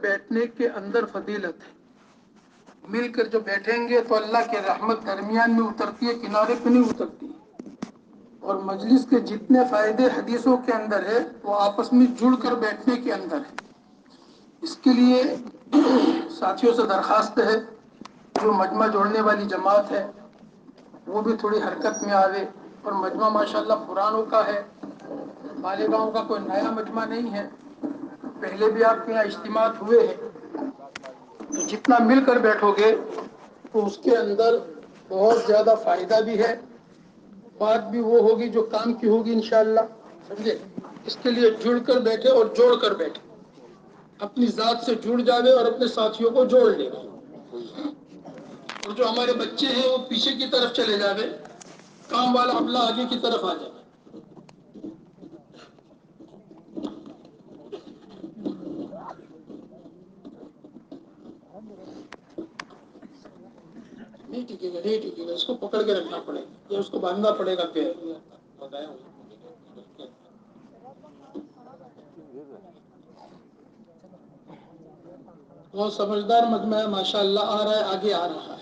بیٹھنے کے اندر فضیلت ہے. مل کر جو بیٹھیں گے تو اللہ کی رحمت درمیان میں اترتی ہے، کنارے پہ نہیں اترتی. اور مجلس کے جتنے فائدے حدیثوں کے اندر ہے وہ آپس میں جڑ کر بیٹھنے کے اندر ہے. اس کے لیے ساتھیوں سے درخواست ہے، جو مجمع جوڑنے والی جماعت ہے وہ بھی تھوڑی حرکت میں آوے. اور مجمع ماشاءاللہ پرانوں کا ہے، مالیگاؤں کا کوئی نیا مجمع نہیں ہے. پہلے بھی آپ کے یہاں اجتماعات ہوئے ہیں. تو جتنا مل کر بیٹھو گے تو اس کے اندر بہت زیادہ فائدہ بھی ہے، بات بھی وہ ہوگی جو کام کی ہوگی انشاءاللہ. سمجھے؟ اس کے لیے جڑ کر بیٹھے اور جوڑ کر بیٹھے، اپنی ذات سے جڑ جاوے اور اپنے ساتھیوں کو جوڑ لے. اور جو ہمارے بچے ہیں وہ پیچھے کی طرف چلے جاوے، کام والا عملہ آگے کی طرف آ جائے. نہیں ٹکے گا، نہیں ٹکے گا، اس کو پکڑ کے رکھنا پڑے گا یا اس کو باندھنا پڑے گا پیر. بہت سمجھدار مجمع ہے ماشاءاللہ، آ رہا ہے، آگے آ رہا ہے.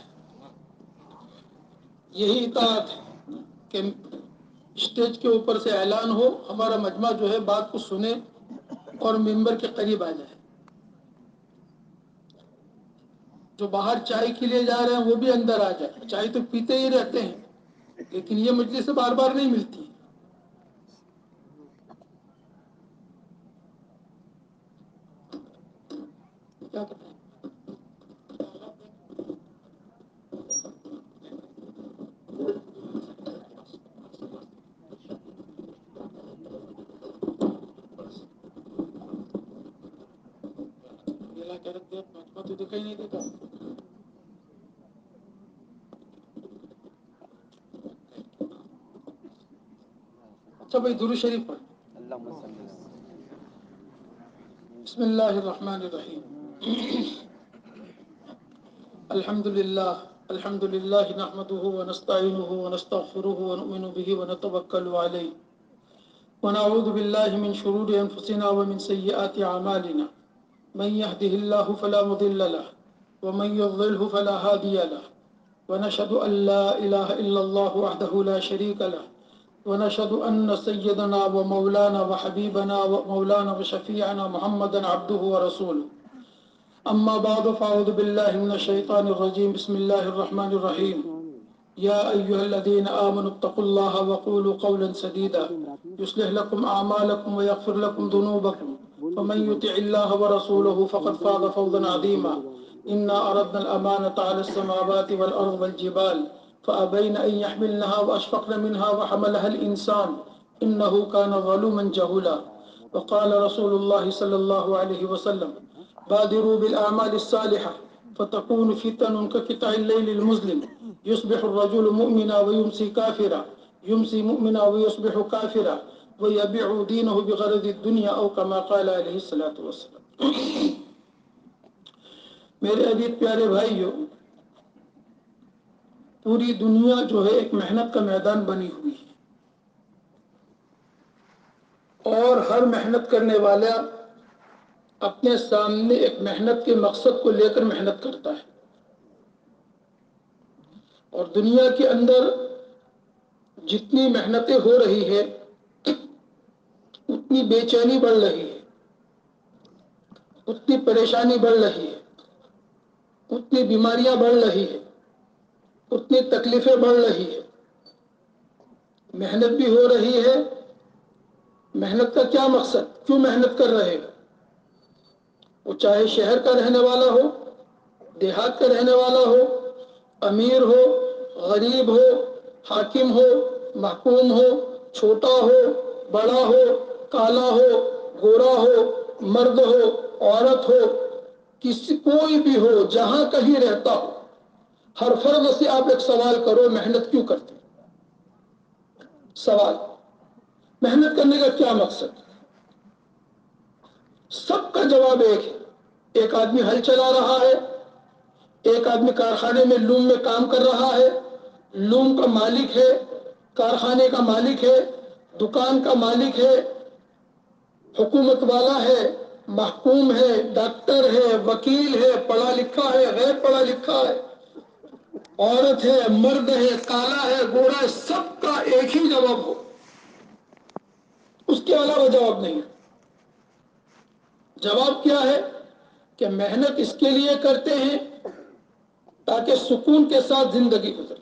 یہی اطاعت ہے کہ اسٹیج کے اوپر سے اعلان ہو، ہمارا مجمع جو ہے بات کو سنے اور ممبر کے قریب آ جائے. جو باہر چائے کے لیے جا رہے ہیں وہ بھی اندر آ جائے. چائے تو پیتے ہی رہتے ہیں لیکن یہ مجلس سے بار بار نہیں ملتی. کیا کریں؟ تو دکھائی نہیں دیتا. اچھا بھائی درود شریف پڑھ. بسم اللہ الرحمن الرحیم. الحمد للہ نحمده ونستعینه ونستغفره ونؤمن به ونتوکل علیہ ونعوذ باللہ من شرور انفسنا ومن سیئات اعمالنا من يهده الله فلا مضل له ومن يضلله فلا هادي له ونشهد ان لا اله الا الله وحده لا شريك له ونشهد ان سيدنا ومولانا وحبيبنا ومولانا وشفيعنا محمدا عبده ورسوله. اما بعد فاعوذ بالله من الشيطان الرجيم. بسم الله الرحمن الرحيم. يا ايها الذين امنوا اتقوا الله وقولوا قولا سديدا يصلح لكم اعمالكم ويغفر لكم ذنوبكم فمن يطع الله ورسوله فقد فاز فوزا عظيما. انا اردنا الامانه على السماوات والارض والجبال فابين ان يحملنها واشفقن منها وحملها الانسان انه كان ظلوما جهولا. وقال رسول الله صلى الله عليه وسلم بادروا بالأعمال الصالحة فتكون فتن كقطع الليل المظلم يصبح الرجل مؤمنا ويمسي كافرا يمسي مؤمنا ويصبح كافرا ويبيع دينه بغرض الدنيا أو كما قال عليه الصلاة والسلام. میرے عزیز پیارے بھائیو، پوری دنیا جو ہے ایک محنت کا میدان بنی ہوئی ہے اور ہر محنت کرنے والا اپنے سامنے ایک محنت کے مقصد کو لے کر محنت کرتا ہے. اور دنیا کے اندر جتنی محنتیں ہو رہی ہے اتنی بے چینی بڑھ رہی ہے، اتنی پریشانی بڑھ رہی ہے، اتنی بیماریاں بڑھ رہی ہے، اتنی تکلیفیں بڑھ رہی ہے. محنت بھی ہو رہی ہے. محنت کا کیا مقصد؟ کیوں محنت کر رہے ہیں؟ وہ چاہے شہر کا رہنے والا ہو، دیہات کا رہنے والا ہو، امیر ہو، غریب ہو، حاکم ہو، محکوم ہو، چھوٹا ہو، بڑا ہو، کالا ہو، گورا ہو، مرد ہو، عورت ہو، کوئی بھی ہو، جہاں کہیں رہتا ہو، ہر فرد سے آپ ایک سوال کرو، محنت کیوں کرتے؟ سوال، محنت کرنے کا کیا مقصد؟ سب کا جواب ایک ہے. ایک آدمی ہل چلا رہا ہے، ایک آدمی کارخانے میں لوم میں کام کر رہا ہے، لوم کا مالک ہے، کارخانے کا مالک ہے، دکان کا مالک ہے، حکومت والا ہے، محکوم ہے، ڈاکٹر ہے، وکیل ہے، پڑھا لکھا ہے، غیر پڑھا لکھا ہے، عورت ہے، مرد ہے، کالا ہے، گورا ہے، سب کا ایک ہی جواب ہو، اس کے علاوہ جواب نہیں ہے۔ جواب کیا ہے کہ محنت اس کے لیے کرتے ہیں تاکہ سکون کے ساتھ زندگی گزرے،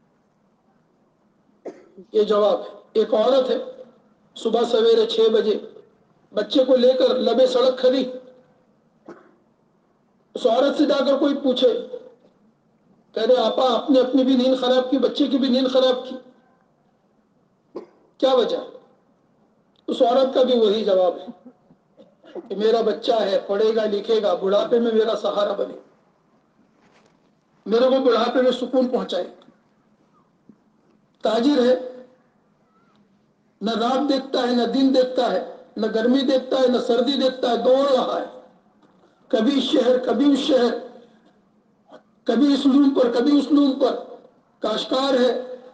یہ جواب ہے۔ ایک عورت ہے، صبح سویرے 6 بجے بچے کو لے کر لبے سڑک کھڑی، اس عورت سے جا کر کوئی پوچھے، کہہ رہے آپا آپ نے اپنی بھی نیند خراب کی، بچے کی بھی نیند خراب کی، کیا وجہ؟ اس عورت کا بھی وہی جواب ہے کہ میرا بچہ ہے، پڑھے گا لکھے گا، بڑھاپے میں میرا سہارا بنے، میرے کو بڑھاپے میں سکون پہنچائے۔ تاجر ہے، نہ رات دیکھتا ہے، نہ دن دیکھتا ہے، نہ گرمی دیکھتا ہے، نہ سردی دیکھتا ہے، دوڑ رہا ہے، کبھی اس شہر کبھی اس شہر، کبھی اس لوم پر کبھی اس لوم پر۔ کاشتکار ہے،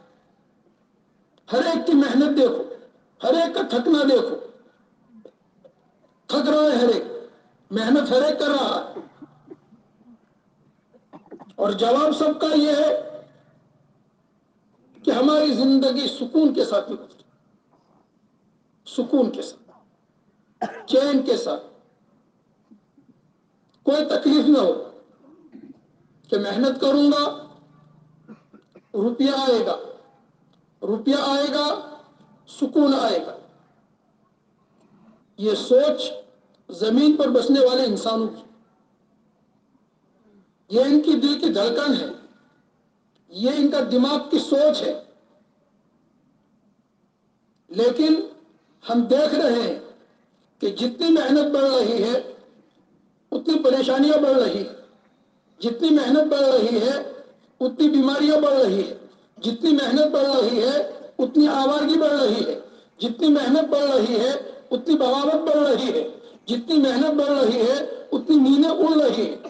ہر ایک کی محنت دیکھو، ہر ایک کا تھکنا دیکھو، تھک رہا ہے ہر ایک، محنت ہر ایک کر رہا ہے، اور جواب سب کا یہ ہے کہ ہماری زندگی سکون کے ساتھ گزرے، سکون کے ساتھ، چین کے ساتھ، کوئی تکلیف نہ ہو کہ محنت کروں گا روپیہ آئے گا، روپیہ آئے گا سکون آئے گا۔ یہ سوچ زمین پر بسنے والے انسانوں کی، یہ ان کی دل کی دھڑکن ہے، یہ ان کا دماغ کی سوچ ہے، لیکن ہم دیکھ رہے ہیں کہ جتنی محنت بڑھ رہی ہے اتنی پریشانیاں بڑھ رہی ہیں، جتنی محنت بڑھ رہی ہے اتنی بیماریاں بڑھ رہی ہے، جتنی محنت بڑھ رہی ہے اتنی آوارگی بڑھ رہی ہے، جتنی محنت بڑھ رہی ہے اتنی بغاوت بڑھ رہی ہے، جتنی محنت بڑھ رہی ہے اتنی نیندیں اڑ رہی ہیں۔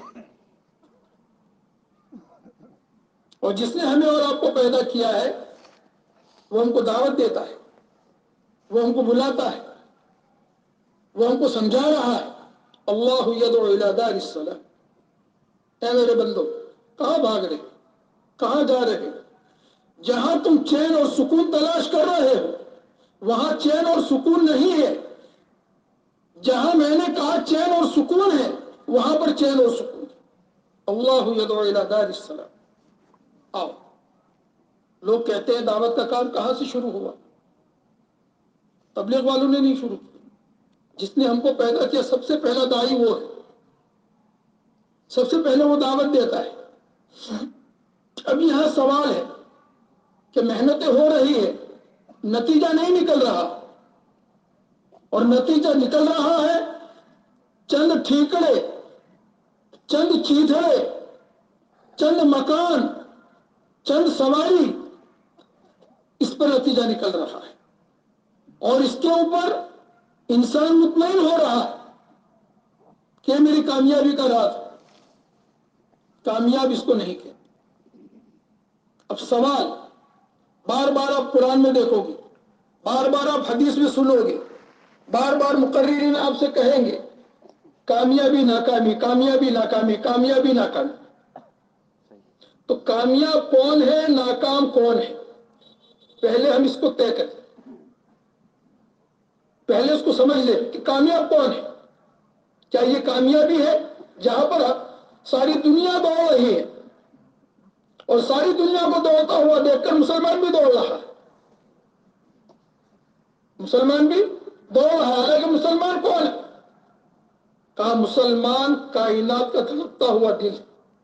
اور جس نے ہمیں اور آپ کو پیدا کیا ہے وہ ہم کو دعوت دیتا ہے، وہ ہم کو بلاتا ہے، وہ ہم کو سمجھا رہا ہے، اللہ یدعو الی دار السلام۔ اے میرے بندو، کہاں بھاگ رہے، کہاں جا رہے؟ جہاں تم چین اور سکون تلاش کر رہے ہو وہاں چین اور سکون نہیں ہے، جہاں میں نے کہا چین اور سکون ہے وہاں پر چین اور سکون ہے۔ اللہ یدعو الی دار السلام۔ آؤ، لوگ کہتے ہیں دعوت کا کام کہاں سے شروع ہوا؟ تبلیغ والوں نے نہیں شروع کیا، جس نے ہم کو پیدا کیا سب سے پہلا داعی وہ ہے، سب سے پہلے وہ دعوت دیتا ہے۔ اب یہاں سوال ہے کہ محنتیں ہو رہی ہے، نتیجہ نہیں نکل رہا، اور نتیجہ نکل رہا ہے چند ٹھیکڑے، چند چیتھڑے، چند مکان، چند سواری، اس پر نتیجہ نکل رہا ہے، اور اس کے اوپر انسان مطمئن ہو رہا ہے کہ میری کامیابی کا راز ہے۔ کامیاب اس کو نہیں کہتے۔ اب سوال بار بار آپ قرآن میں دیکھو گے، بار بار آپ حدیث میں سنو گے، بار بار مقررین آپ سے کہیں گے کامیابی ناکامی، کامیابی ناکامی، کامیابی ناکامی۔ تو کامیاب کون ہے، ناکام کون ہے؟ پہلے ہم اس کو طے کریں، پہلے اس کو سمجھ لیں کہ کامیاب کون ہے۔ کیا یہ کامیابی ہے جہاں پر ساری دنیا دوڑ رہی ہے اور ساری دنیا کو دوڑتا ہوا دیکھ کر مسلمان بھی دوڑ رہا ہے، مسلمان بھی دوڑ رہا ہے، کہ مسلمان کون ہے؟ کہا مسلمان کائنات کا دھڑکتا ہوا دل۔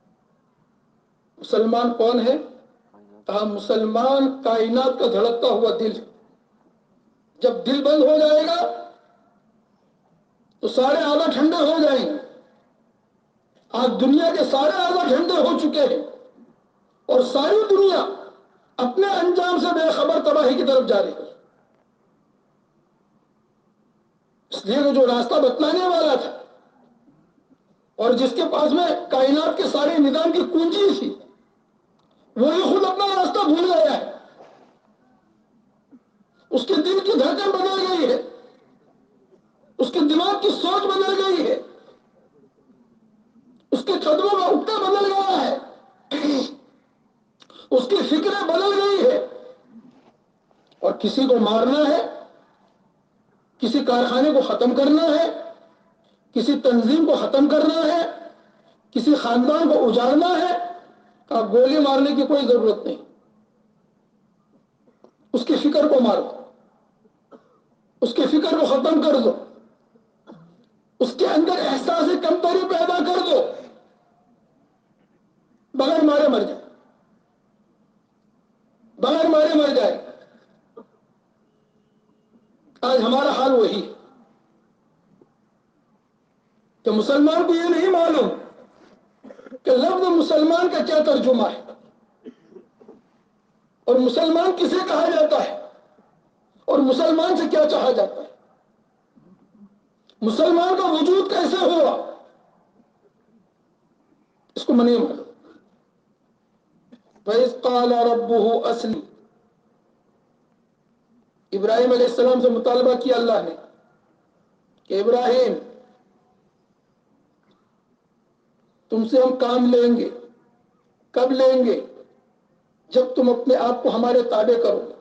مسلمان کون ہے؟ کہا مسلمان کائنات کا دھڑکتا ہوا دل۔ جب دل بند ہو جائے گا تو سارے آلہ ٹھنڈے ہو جائیں گے۔ آج دنیا کے سارے آلہ ٹھنڈے ہو چکے ہیں اور ساری دنیا اپنے انجام سے بے خبر تباہی کی طرف جا رہی ہے۔ اس لیے وہ جو راستہ بتلانے والا تھا اور جس کے پاس میں کائنات کے سارے نظام کی کنجی تھی، وہی خود اپنا راستہ بھول گیا ہے، اس کے دل کی دھڑکن بدل گئی ہے۔ اس کے دماغ کی سوچ بدل گئی ہے، اس کے قدموں کا اٹھنا بدل گیا ہے، اس کی فکریں بدل گئی ہے، اور کسی کو مارنا ہے، کسی کارخانے کو ختم کرنا ہے، کسی تنظیم کو ختم کرنا ہے، کسی خاندان کو اجاڑنا ہے، آپ گولی مارنے کی کوئی ضرورت نہیں، اس کی فکر کو مارو، اس کی فکر کو ختم کر دو، اس کے اندر احساس کمتری پیدا کر دو، بغیر مارے مر جائے، بغیر مارے مر جائے۔ آج ہمارا حال وہی ہے کہ مسلمان کو یہ نہیں معلوم کہ لفظ مسلمان کا کیا ترجمہ ہے، اور مسلمان کسے کہا جاتا ہے، اور مسلمان سے کیا چاہا جاتا ہے، مسلمان کا وجود کیسے ہوا، اس کو میں نہیں معلوم۔ وَإِذْ قَالَ رَبُّهُ أَسْلِمْ، ابراہیم علیہ السلام سے مطالبہ کیا اللہ نے کہ ابراہیم تم سے ہم کام لیں گے، کب لیں گے؟ جب تم اپنے آپ کو ہمارے تابع کرو گے،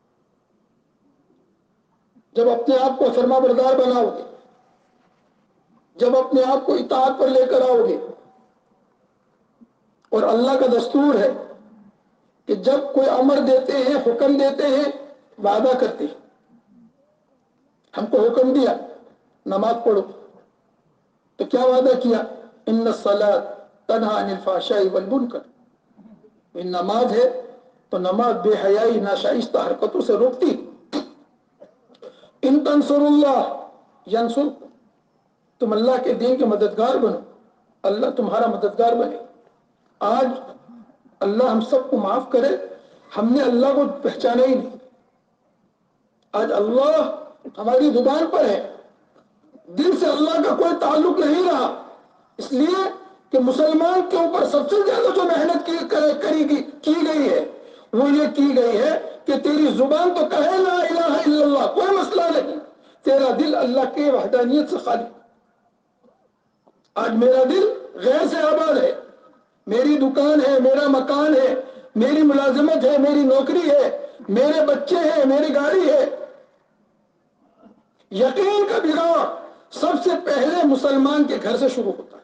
جب اپنے آپ کو فرما بردار بناؤ گے، جب اپنے آپ کو اطاعت پر لے کر آؤ گے۔ اور اللہ کا دستور ہے کہ جب کوئی امر دیتے ہیں، حکم دیتے ہیں، وعدہ کرتے ہیں۔ ہم کو حکم دیا نماز پڑھو، تو کیا وعدہ کیا؟ ان الصلاۃ تنہی عن الفحشاء والمنکر، ان نماز ہے تو نماز بے حیائی ناشائستہ حرکتوں سے روکتی۔ ان تنصر اللہ ینصرکم، تم اللہ کے دین کے مددگار بنو، اللہ تمہارا مددگار بنے۔ آج اللہ ہم سب کو معاف کرے، ہم نے اللہ کو پہچانا ہی نہیں۔ آج اللہ ہماری زبان پر ہے، دل سے اللہ کا کوئی تعلق نہیں رہا، اس لیے کہ مسلمان کے اوپر سب سے زیادہ جو محنت کی گئی ہے وہ یہ کی گئی ہے کہ تیری زبان تو کہے لا الہ الا اللہ، کوئی مسئلہ نہیں، تیرا دل اللہ کے وحدانیت سے خالی۔ آج میرا دل غیر سے آباد ہے، میری دکان ہے، میرا مکان ہے، میری ملازمت ہے، میری نوکری ہے، میرے بچے ہیں، میری گاڑی ہے۔ یقین کا بگاڑ سب سے پہلے مسلمان کے گھر سے شروع ہوتا ہے۔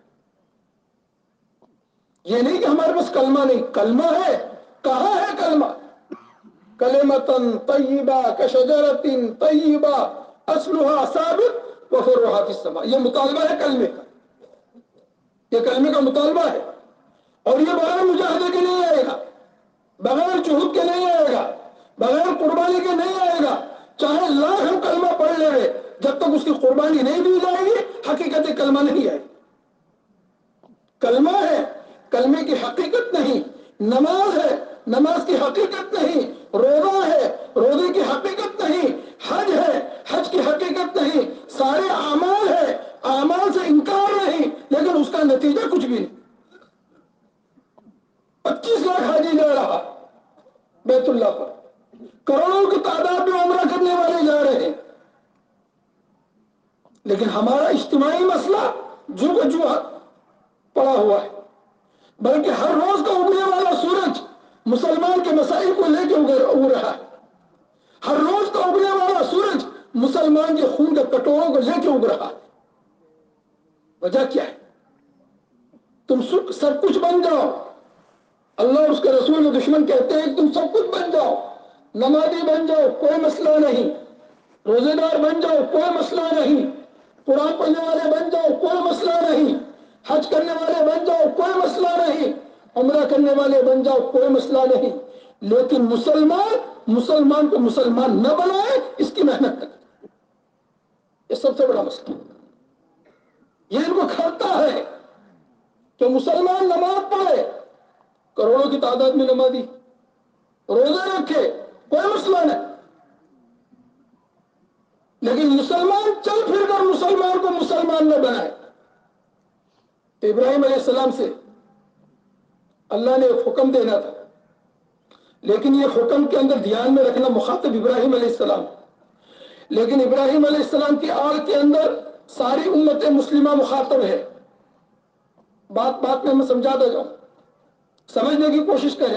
یہ نہیں کہ ہمارے پاس کلمہ نہیں، کلمہ ہے، کہاں ہے کلمہ؟ کلمۃ طیبہ کشجرۃ طیبہ اصلها ثابت وفرعها فی السماء، یہ مطالبہ ہے کلمے کا، یہ کلمے کا مطالبہ ہے، اور یہ بغیر مجاہدے کے نہیں آئے گا، بغیر جہود کے نہیں آئے گا، بغیر قربانی کے نہیں آئے گا۔ چاہے لاکھ ہم کلمہ پڑھ لیں، جب تک اس کی قربانی نہیں دی جائے گی حقیقت کلمہ نہیں آئے گی۔ کلمہ ہے، کلمے کی حقیقت نہیں، نماز ہے، نماز کی حقیقت نہیں، روزہ ہے، روزے کی حقیقت نہیں، حج ہے، حج کی حقیقت نہیں، سارے اعمال ہے، اعمال سے انکار نہیں، لیکن اس کا نتیجہ کچھ بھی نہیں۔ 25 لاکھ حاجی جا رہا بیت اللہ پر، کروڑوں کی تعداد میں عمرہ کرنے والے جا رہے ہیں، لیکن ہمارا اجتماعی مسئلہ جو کا جو پڑا ہوا ہے، بلکہ ہر روز کا اگنے والا سورج مسلمان کے مسائل کو لے کے اگ رہا ہے، ہر روز کا اگنے والا سورج مسلمان کے خون کے کٹوروں کو لے کے اگ رہا ہے۔ وجہ کیا ہے؟ تم سب کچھ بن جاؤ، اللہ اور اس کے رسول کے دشمن کہتے ہیں کہ تم سب کچھ بن جاؤ، نمازی بن جاؤ کوئی مسئلہ نہیں، روزے دار بن جاؤ کوئی مسئلہ نہیں، قرآن پڑھنے والے بن جاؤ کوئی مسئلہ نہیں، حج کرنے والے بن جاؤ کوئی مسئلہ نہیں، عمرہ کرنے والے بن جاؤ کوئی مسئلہ نہیں، لیکن مسلمان کو مسلمان نہ بنائے، اس کی محنت کرے، یہ سب سے بڑا مسئلہ۔ یہ ان کو کھلتا ہے کہ مسلمان نماز پڑھے، کروڑوں کی تعداد میں نمازی، روزے رکھے کوئی مسئلہ نہیں، لیکن مسلمان چل پھر کر مسلمان کو مسلمان نہ بنائے۔ تو ابراہیم علیہ السلام سے اللہ نے ایک حکم دینا تھا، لیکن یہ حکم کے اندر دھیان میں رکھنا مخاطب ابراہیم علیہ السلام، لیکن ابراہیم علیہ السلام کی آگ کے اندر ساری امت مسلمہ مخاطب ہے. بات میں سمجھاتا جاؤں, سمجھنے کی کوشش کریں.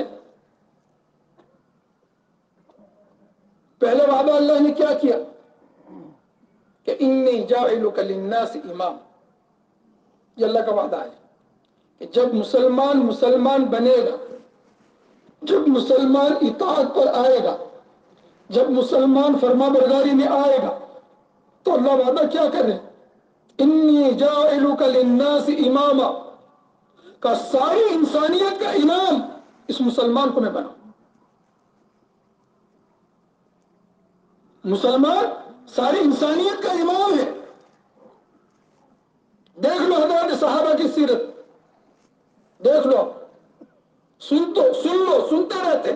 پہلے وعدہ اللہ نے کیا کیا کہ انی جاعلک للناس امام. یہ اللہ کا وعدہ ہے کہ جب مسلمان بنے گا, جب مسلمان اطاعت پر آئے گا, جب مسلمان فرما برداری میں آئے گا, تو اللہ وعدہ کیا کرے, انی جاعلک للناس اماما, کا ساری انسانیت کا امام اس مسلمان کو میں بناؤں. مسلمان ساری انسانیت کا امام ہے. دیکھ لو حضرات صحابہ کی سیرت, دیکھ لو, سن لو, سنتے رہتے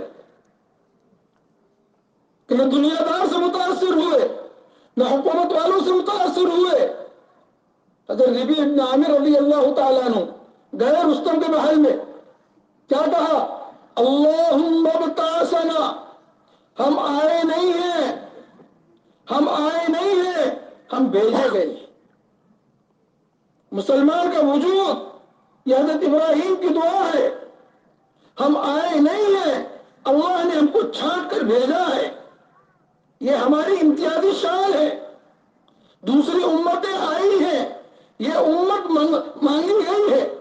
کہ نہ دنیا دار سے متاثر ہوئے, نہ حکومت والوں سے متاثر ہوئے. حضرت ربیع ابن عامر رضی اللہ تعالیٰ عنہ گئے رستم کے محل میں, کیا کہا, اللہم ابتعثنا, ہم آئے نہیں ہیں, ہم آئے نہیں ہیں, ہم بھیجے گئے. مسلمان کا وجود یہ حضرت ابراہیم کی دعا ہے. ہم آئے نہیں ہیں, اللہ نے ہم کو چھانٹ کر بھیجا ہے. یہ ہماری امتیازی شان ہے. دوسری امتیں آئی ہیں, یہ امت مانگی گئی ہے.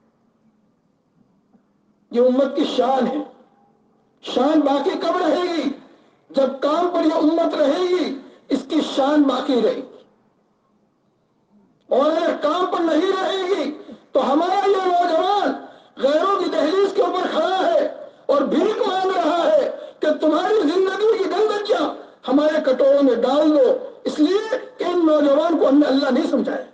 یہ امت کی شان ہے. شان باقی کب رہے گی, جب کام پر یہ امت رہے گی, اس کی شان باقی رہے گی. اور اگر کام پر نہیں رہے گی تو ہمارا یہ نوجوان غیروں کی دہلیز کے اوپر کھڑا ہے اور بھیک مانگ رہا ہے کہ تمہاری زندگی کی گندگیاں ہمارے کٹوروں میں ڈال دو, اس لیے کہ ان نوجوان کو ہم نے اللہ نہیں سمجھایا,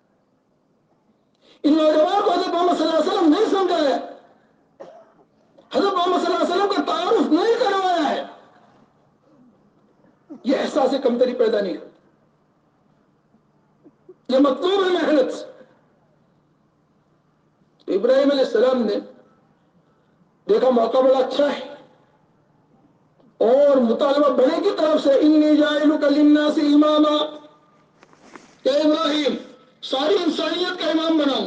ان نوجوان کو حضرت محمد صلی اللہ علیہ وسلم نہیں سمجھایا, حضرت محمد صلی اللہ علیہ وسلم کا تعارف نہیں کروایا ہے. یہ احساس کمتری پیدا نہیں کرتا, یہ مطلوب ہے محنت. تو ابراہیم علیہ السلام نے دیکھا موقع بڑا اچھا ہے, اور مطالبہ بڑے کی طرف سے انی جاعلک للناس اماما, کہ ابراہیم ساری انسانیت کا امام بناؤں,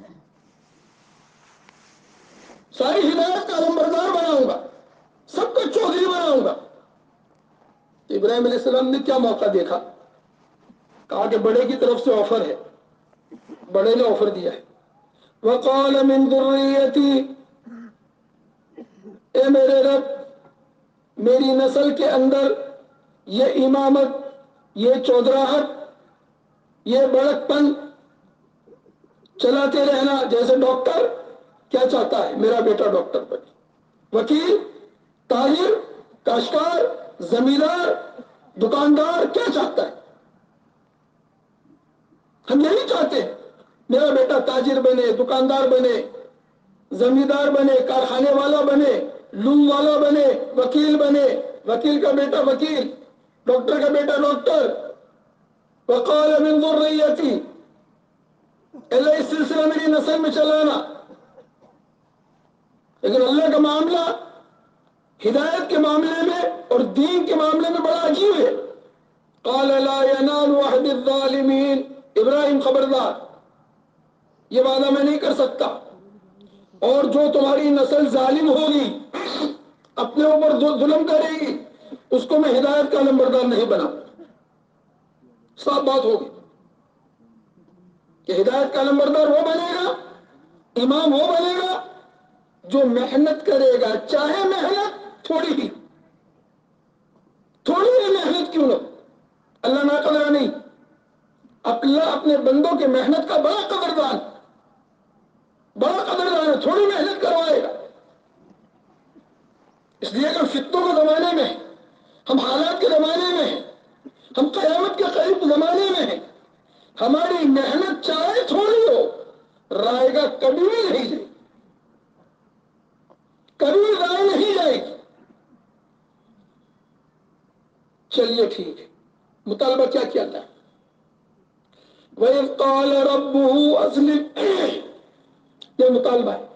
ساری ہدایت کا علمبردار بناؤں گا, سب کو چودھری بناؤں گا. ابراہیم علیہ السلام نے کیا موقع دیکھا, کہا کہ بڑے کی طرف سے آفر ہے. بڑے نے آفر دیا ہے, وقال من ذریتی, اے میرے رب, میری نسل کے اندر یہ امامت, یہ چودراہٹ, یہ بڑک پن چلاتے رہنا. جیسے ڈاکٹر کیا چاہتا ہے, میرا بیٹا ڈاکٹر بنے, وکیل, تاجر, کاشتکار, زمیندار, دکاندار کیا چاہتا ہے, ہم یہی چاہتے ہیں میرا بیٹا تاجر بنے, دکاندار بنے, زمیندار بنے, کارخانے والا بنے, لوم والا بنے, وکیل بنے, وکیل کا بیٹا وکیل, ڈاکٹر کا بیٹا ڈاکٹر. وقال من ذریتی, اللہ اس سلسلہ میری نسل میں چلانا. لیکن اللہ کا معاملہ ہدایت کے معاملے میں اور دین کے معاملے میں بڑا عجیب ہے. قال لا ينال عهد الظالمین, ابراہیم خبردار, یہ وعدہ میں نہیں کر سکتا, اور جو تمہاری نسل ظالم ہوگی, اپنے اوپر ظلم کرے گی, اس کو میں ہدایت کا علمبردار نہیں بنا. صاف بات ہوگی کہ ہدایت کا علمبردار وہ بنے گا, امام وہ بنے گا جو محنت کرے گا, چاہے محنت تھوڑی ہی محنت کیوں نہ, اللہ ناقدرہ نہیں. اللہ اپنے بندوں کے محنت کا بڑا قدردان ہے, تھوڑی محنت کروائے گا. اس لیے کہ فتنوں کے زمانے میں, ہم حالات کے زمانے میں ہیں, ہم قیامت کے قریب زمانے میں ہیں, ہماری محنت چاہے تھوڑی ہو, رائے گا کبھی بھی نہیں جائے, کبھی رائے نہیں جائے گی. چلیے ٹھیک ہے, مطالبہ کیا کیا تھا, وَإِذْ قَالَ رَبُّهُ أَسْلِمْ, یہ مطالبہ ہے.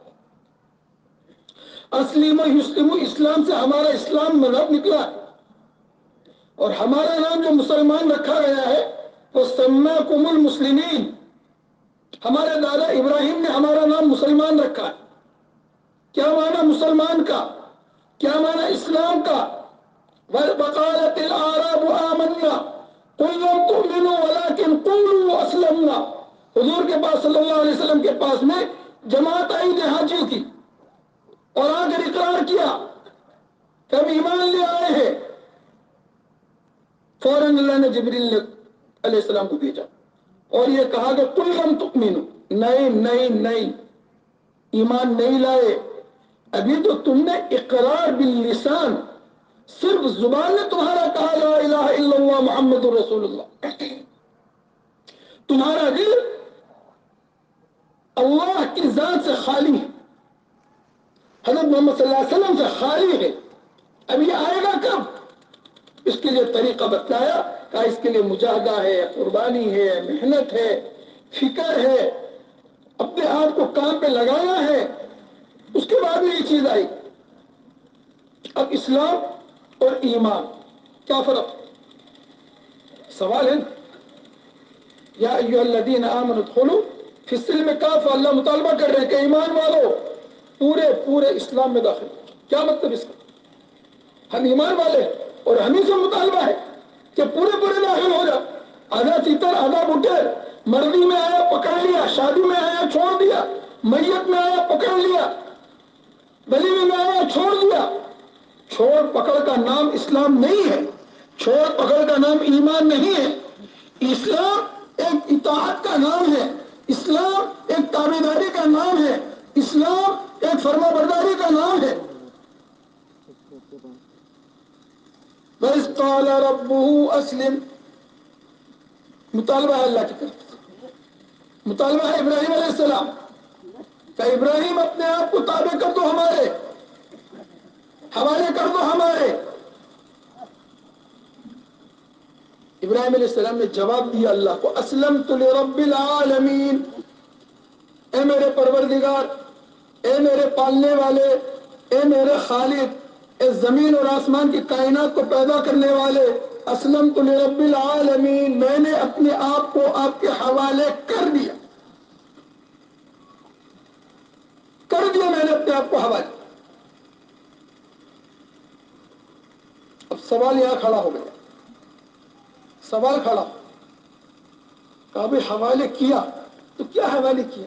اسلم یسلم, اسلام سے ہمارا اسلام مذہب نکلا ہے. اور ہمارا نام جو مسلمان رکھا گیا ہے وہ سماکم المسلمین، ہمارے دادا ابراہیم نے ہمارا نام مسلمان رکھا ہے۔ کیا معنی مسلمان کا، کیا معنی اسلام کا؟ وَقَالَتِ الْأَعْرَابُ آمَنَّا قُلْ لَمْ تُؤْمِنُوا وَلَكِنْ قُولُوا أَسْلَمْنَا۔ حضور کے پاس صلی اللہ علیہ وسلم کے پاس میں جماعت آئی تھی حاجیوں کی، اور آ کر اقرار کیا کہ ہم ایمان لے آئے ہیں۔ فوراً اللہ نے جبریل علیہ السلام کو بھیجا اور یہ کہا کہ قُلْ لَمْ تُؤْمِنُوا، نہیں ایمان نہیں لائے، ابھی تو تم نے اقرار باللسان، صرف زبان نے تمہارا کہا لا الہ الا اللہ محمد رسول اللہ، تمہارا دل اللہ کی ذات سے خالی ہے، حضرت محمد صلی اللہ علیہ وسلم سے خالی ہے۔ اب یہ آئے گا کب؟ اس کے لیے طریقہ بتلایا کہ اس کے لیے مجاہدہ ہے، قربانی ہے، محنت ہے، فکر ہے، اپنے آپ کو کام پہ لگانا ہے۔ اس کے بعد میں یہ چیز آئی۔ اب اسلام اور ایمان کیا فرق؟ سوال ہے نا، یا ایھا الذین آمنوا ادخلوا فی السلم کافہ، اللہ مطالبہ کر رہے ہیں کہ ایمان والو پورے اسلام میں داخل۔ کیا مطلب اس کا؟ ہم ایمان والے ہیں اور ہمیں سے مطالبہ ہے کہ پورے داخل ہو جاؤ۔ آدھا تیتر آدھا بٹیر، مرضی میں آیا پکڑ لیا، شادی میں آیا چھوڑ دیا، میت میں آیا پکڑ لیا، ولیمے میں آیا چھوڑ دیا۔ چھوڑ پکڑ کا نام اسلام نہیں ہے، چھوڑ پکڑ کا نام ایمان نہیں ہے۔ اسلام ایک اطاعت کا نام ہے، اسلام ایک تابعداری کا نام ہے، اسلام ایک فرما برداری کا نام ہے۔ وَإِذْ قَالَ رَبُّهُ أَسْلِمْ، مطالبہ ہے اللہ کی طرف، مطالبہ ہے ابراہیم علیہ السلام کہ ابراہیم اپنے آپ کو تابع کر دو، ہمارے حوالے کر دو ہمارے۔ ابراہیم علیہ السلام نے جواب دیا اللہ کو، اسلمت لرب العالمین، اے میرے پروردگار، اے میرے پالنے والے، اے میرے خالق، اے زمین اور آسمان کی کائنات کو پیدا کرنے والے، اسلمت لرب العالمین، میں نے اپنے آپ کو آپ کے حوالے کر دیا میں نے اپنے آپ کو حوالے۔ اب سوال یہاں کھڑا ہو گیا، سوال کھڑا کہ ابھی حوالے کیا تو کیا حوالے کیا؟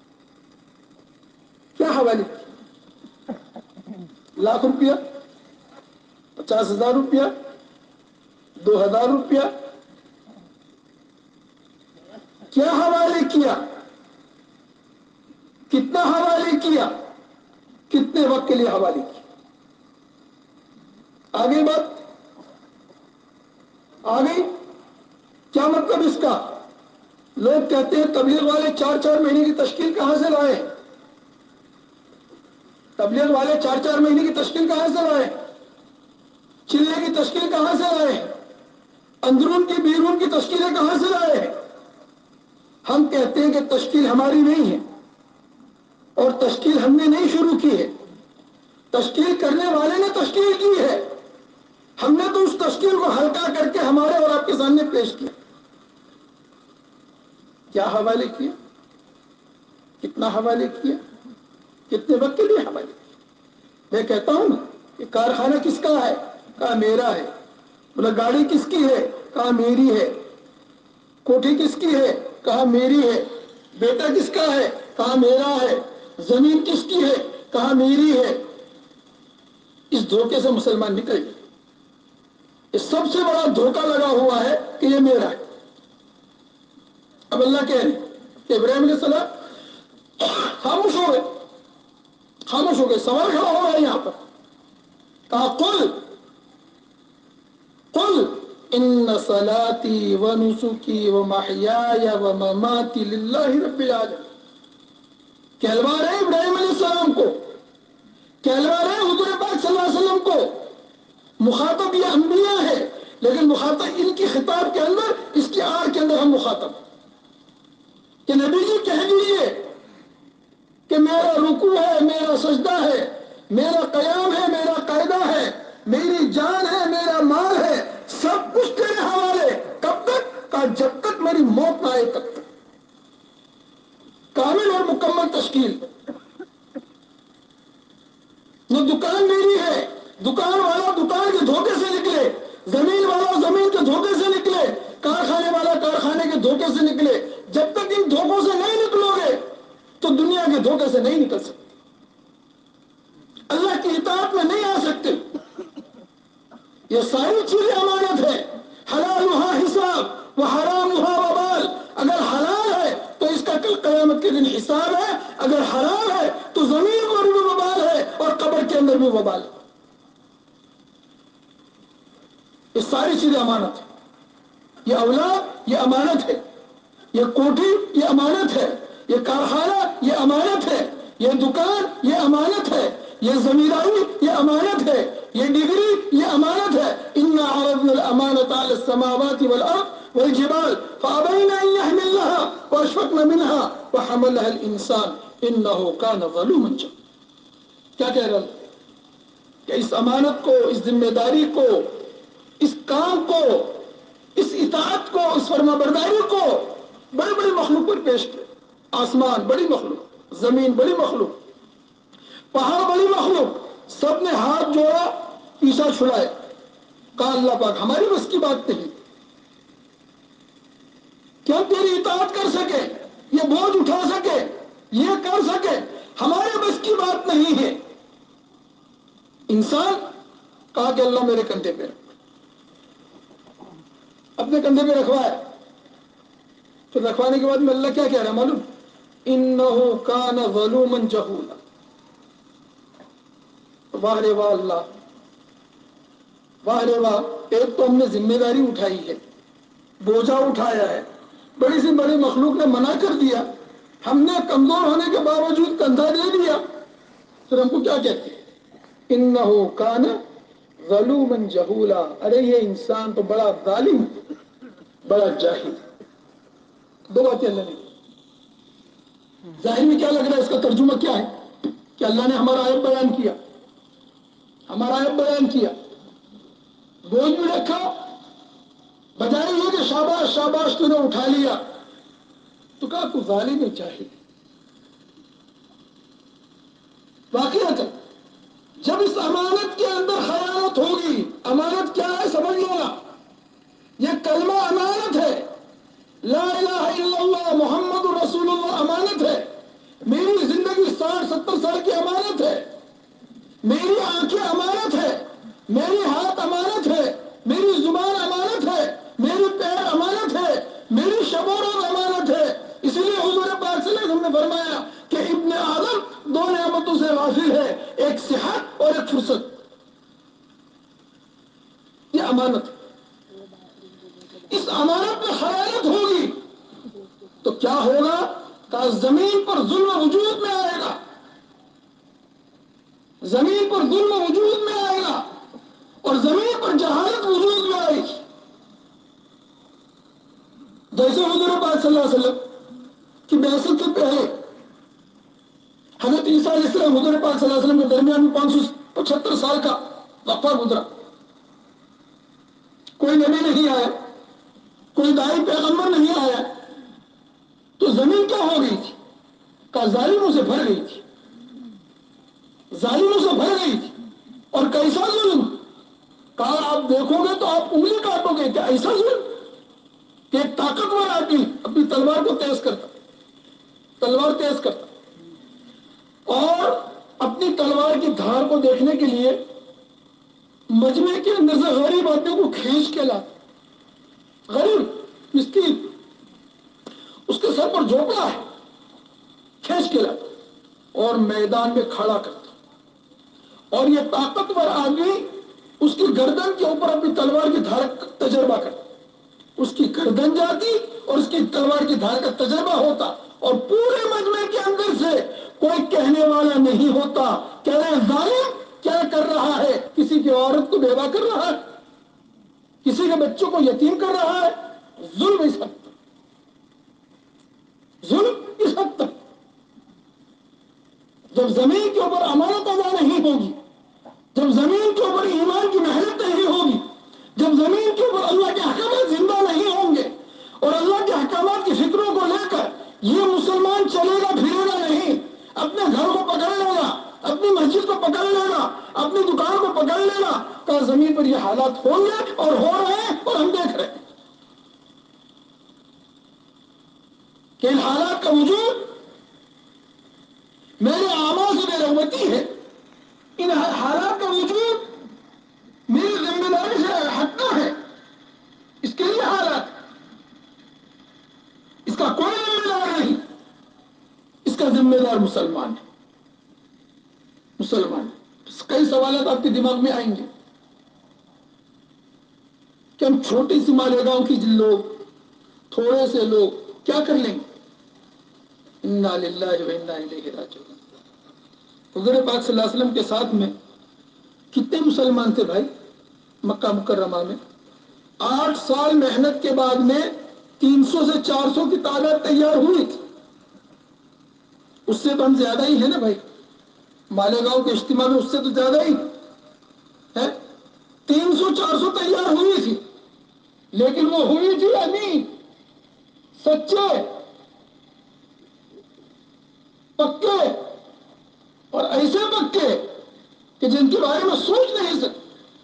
کیا حوالے کیا؟ لاکھ روپیہ، 50,000 روپیہ، 2,000 روپیہ، کیا حوالے کیا؟ کتنا حوالے کیا؟ کتنے وقت کے لیے حوالے کیا؟ آگے بات آ گئی؟ کیا مطلب اس کا؟ لوگ کہتے ہیں تبلیغ والے 4 مہینے کی تشکیل کہاں سے لائے؟ تبلیغ والے 4 مہینے کی تشکیل کہاں سے لائے؟ چلے کی تشکیل کہاں سے لائے؟ اندرون کی بیرون کی تشکیلیں کہاں سے لائے؟ ہم کہتے ہیں کہ تشکیل ہماری نہیں ہے اور تشکیل ہم نے نہیں شروع کی ہے، تشکیل کرنے والے نے تشکیل کی ہے، ہم نے تو اس تشکیل کو ہلکا کر کے ہمارے اور آپ کے سامنے پیش کیا۔ کیا حوالے کیا؟ کتنا حوالے کیا؟ کتنے وقت کے لیے حوالے کیا؟ میں کہتا ہوں کہ کارخانہ کس کا ہے؟ کہا میرا ہے۔ بولا گاڑی کس کی ہے؟ کہا میری ہے۔ کوٹھی کس کی ہے؟ کہا میری ہے۔ بیٹا کس کا ہے؟ کہا میرا ہے۔ زمین کس کی ہے؟ کہا میری ہے۔ اس دھوکے سے مسلمان نکل گئے۔ اس سب سے بڑا دھوکہ لگا ہوا ہے کہ یہ میرا ہے۔ اب اللہ کہہ رہے کہ ابراہیم علیہ السلام خاموش ہو گئے، خاموش ہو گئے۔ سوال کھڑا ہو رہا ہے یہاں پر، کہا قل ان صلاتی و نسکی و محیای و مماتی للہ رب العالمین۔ کہلوا رہے ابراہیم علیہ السلام کو، کہلوا رہے حضور پاک صلی اللہ علیہ وسلم کو۔ مخاطب یہ انبیاء ہے لیکن مخاطب ان کی خطاب کے اندر، اس کی آڑ کے اندر ہم مخاطب کہ نبی جی کہہ دیجئے کہ میرا رکوع ہے، میرا سجدہ ہے، میرا قیام ہے، میرا قاعدہ ہے، میری جان ہے، میرا مال ہے، سب کچھ تیرے حوالے. کب تک؟ کہا جب تک میری موت نہ آئے تب تک. کامل اور مکمل تشکیل. یہ دکان میری ہے، دکان والا دکان کے دھوکے سے نکلے، زمین والا زمین کے دھوکے سے نکلے، کارخانے والا کارخانے کے دھوکے سے نکلے. جب تک ان دھوکوں سے نہیں نکلو گے تو دنیا کے دھوکے سے نہیں نکل سکتے، اللہ کی اطاعت میں نہیں آ سکتے. یہ ساری چیزیں امانت ہے. حلالها حساب و حرامها وبال. اگر حلال ہے تو اس کا کل قیامت کے دن حساب ہے، اگر حرام ہے تو زمین پر بھی وبال ہے اور قبر کے اندر بھی وبال ہے. یہ ساری چیزیں امانت ہے. یہ اولاد یہ امانت ہے، یہ کوٹھی یہ امانت ہے، یہ کارخانہ یہ امانت ہے، یہ دکان یہ امانت ہے، یہ زمینداری یہ امانت ہے، یہ ڈگری یہ امانت ہے. انا عرضنا الامانة على السماوات والارض والجبال فابين ان يحملنها واشفقن منها وحملها الانسان انه كان ظلوما جهولا. کیا کہہ رہا کہ اس امانت کو، اس ذمہ داری کو، اس کام کو، اس اطاعت کو، اس فرما برداری کو بڑی بڑی مخلوق پر پیش کیا. آسمان بڑی مخلوق، زمین بڑی مخلوق، پہاڑ بڑی مخلوق، سب نے ہاتھ جوڑا، پیچھا چھڑائے. کہا اللہ پاک ہماری بس کی بات نہیں کہ ہم تیری اطاعت کر سکے، یہ بوجھ اٹھا سکے، یہ کر سکے، ہمارے بس کی بات نہیں ہے. انسان کہا کہ اللہ میرے کندھے پہ رکھ، اپنے کندھے پہ رکھوایا. پھر رکھوانے کے بعد میں اللہ کیا کہہ رہا ہے معلوم؟ انہ کان ظلوما جہولا. واہ رے واہ اللہ، واہ رے واہ. ایک تو ہم نے ذمہ داری اٹھائی ہے، بوجھا اٹھایا ہے، بڑی سی بڑی مخلوق نے منع کر دیا، ہم نے کمزور ہونے کے باوجود کندھا دے دیا. پھر ہم کو کیا کہتے ہیں؟ انہ کان ظلوما جہولا. ارے یہ انسان تو بڑا ظالم، بڑا جاہل. دو باتیں اللہ نے. ظاہر میں کیا لگ رہا ہے؟ اس کا ترجمہ کیا ہے کہ اللہ نے ہمارا عیب بیان کیا، ہمارا عیب بیان کیا، بوجھ بھی رکھا، بجائے یہ کہ شاباش شاباش تو نے اٹھا لیا تو کہا تو ظالم ہے جاہل. واقعات جب اس امانت کے اندر خیانت ہوگی. امانت کیا ہے سمجھ لینا، یہ کلمہ امانت ہے، لا الہ الا اللہ محمد رسول اللہ امانت ہے. میری زندگی 60-70 سال کی امانت ہے، میری آنکھیں امانت ہے، میری ہاتھ امانت ہے، میری زبان امانت ہے، میری پیر امانت ہے، میری شب و روز امانت ہے. اسی لیے حضور پاک صلی اللہ علیہ وسلم نے فرمایا کہ ابن آدم 2 نعمتوں سے غافل ہے، ایک صحت اور ایک فرصت. یہ امانت ہے. اس امانت میں خیانت ہوگی تو کیا ہوگا؟ کہ زمین پر ظلم وجود میں آئے گا، زمین پر ظلم وجود میں آئے گا اور زمین پر جہالت وجود میں آئے گی. جیسے حضور پاک صلی اللہ علیہ وسلم کی بعثت سے پہلے حضرت عیسیٰ علیہ السلام حضور پاک صلی اللہ علیہ وسلم کے درمیان 575 سال کا وقفہ گزرا. کوئی نبی نہیں آیا، کوئی داعی پیغمبر نہیں آیا، تو زمین کیا ہو گئی تھی؟ کہ ظالموں سے بھر گئی تھی، ظالموں سے بھر گئی تھی. اور کیسا ظلم؟ کہا آپ دیکھو گے تو آپ انگلی کاٹو گے. کیا ایسا ظلم کہ ایک طاقتور آدمی اپنی تلوار کو تیز کرتا، تلوار تیز کرتا اور اپنی تلوار کی دھار کو دیکھنے کے لیے مجمع کے اندر سے غریب آدمیوں کو کھینچ کے لاتا. غریب مسکین، اس کے سر پر جھوپڑا ہے، کھینچ کے لاتا اور میدان میں کھڑا کرتا. اور یہ طاقتور آدمی اس کی گردن کے اوپر اپنی تلوار کی دھار کا تجربہ کرتا. اس کی گردن جاتی اور اس کی تلوار کی دھار کا تجربہ ہوتا اور پورے مجمع کے اندر سے کوئی کہنے والا نہیں ہوتا کہ ارے ظالم کیا کر رہا ہے؟ کسی کی عورت کو بیوہ کر رہا ہے، کسی کے بچوں کو یتیم کر رہا ہے. ظلم اس حد تک، ظلم اس حد تک. جب زمین کے اوپر امانت ادا نہیں ہوگی، جب زمین کے اوپر ایمان کی محنت نہیں ہوگی، جب زمین کے اپنے گھر کو پکڑ لینا، اپنی مسجد کو پکڑ لینا، اپنی دکان کو پکڑ لینا، کہا زمین پر یہ حالات ہوں گے اور ہو رہے ہیں اور ہم دیکھ رہے ہیں کہ ان حالات کا وجود میرے اعمال سے بے رغبتی ہے، ان حالات کا وجود میری ذمہ داری سے ہٹنا ہے، اس کے لیے حالات، اس کا کوئی ذمہ دار نہیں، اس کا ذمہ دار مسلمان ہے، مسلمان۔ کئی سوالات آپ کے دماغ میں آئیں گے کہ ہم چھوٹی سی مالیگاؤں کی لوگ، تھوڑے سے لوگ کیا کر لیں گے؟ انا للہ و انا الیہ راجعون۔ حضور پاک صلی اللہ علیہ وسلم کے ساتھ میں کتنے مسلمان تھے بھائی مکہ مکرمہ میں؟ 8 سال محنت کے بعد میں 300 سے 400 کی تعداد تیار ہوئی تھی، اس سے تو ہم زیادہ ہی ہے نا بھائی، مالیگاؤں کے اجتماع میں اس سے تو زیادہ ہی ہے، 300 400 تیار ہوئی تھی، لیکن وہ ہوئی تھی امین، سچے، پکے، اور ایسے پکے کہ جن کے بارے میں سوچ نہیں سکتے۔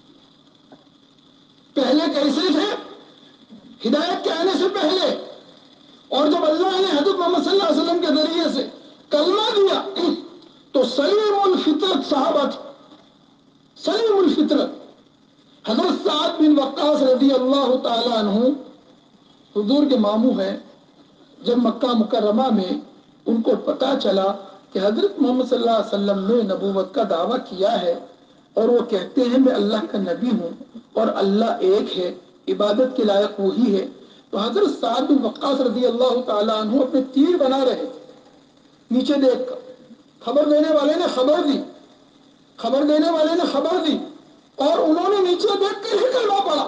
پہلے کیسے تھے ہدایت کے آنے سے پہلے، اور جب اللہ نے حضرت محمد صلی اللہ علیہ وسلم کے ذریعے سے کلمہ دیا تو سلیم الفطرت صحابہ تھے، سلیم الفطرت۔ حضرت سعد بن وقاص رضی اللہ تعالی عنہ حضور کے ماموں ہیں، جب مکہ مکرمہ میں ان کو پتا چلا کہ حضرت محمد صلی اللہ علیہ وسلم نے نبوت کا دعویٰ کیا ہے اور وہ کہتے ہیں میں اللہ کا نبی ہوں اور اللہ ایک ہے، عبادت کے لائق وہی ہے، تو حضرت سعد بن وقاص رضی اللہ تعالیٰ عنہ اپنے تیر بنا رہے تھے، نیچے دیکھ کر خبر دینے والے نے خبر دی، خبر دینے والے نے خبر دی، اور انہوں نے نیچے دیکھ کر ہی کلمہ پڑھا،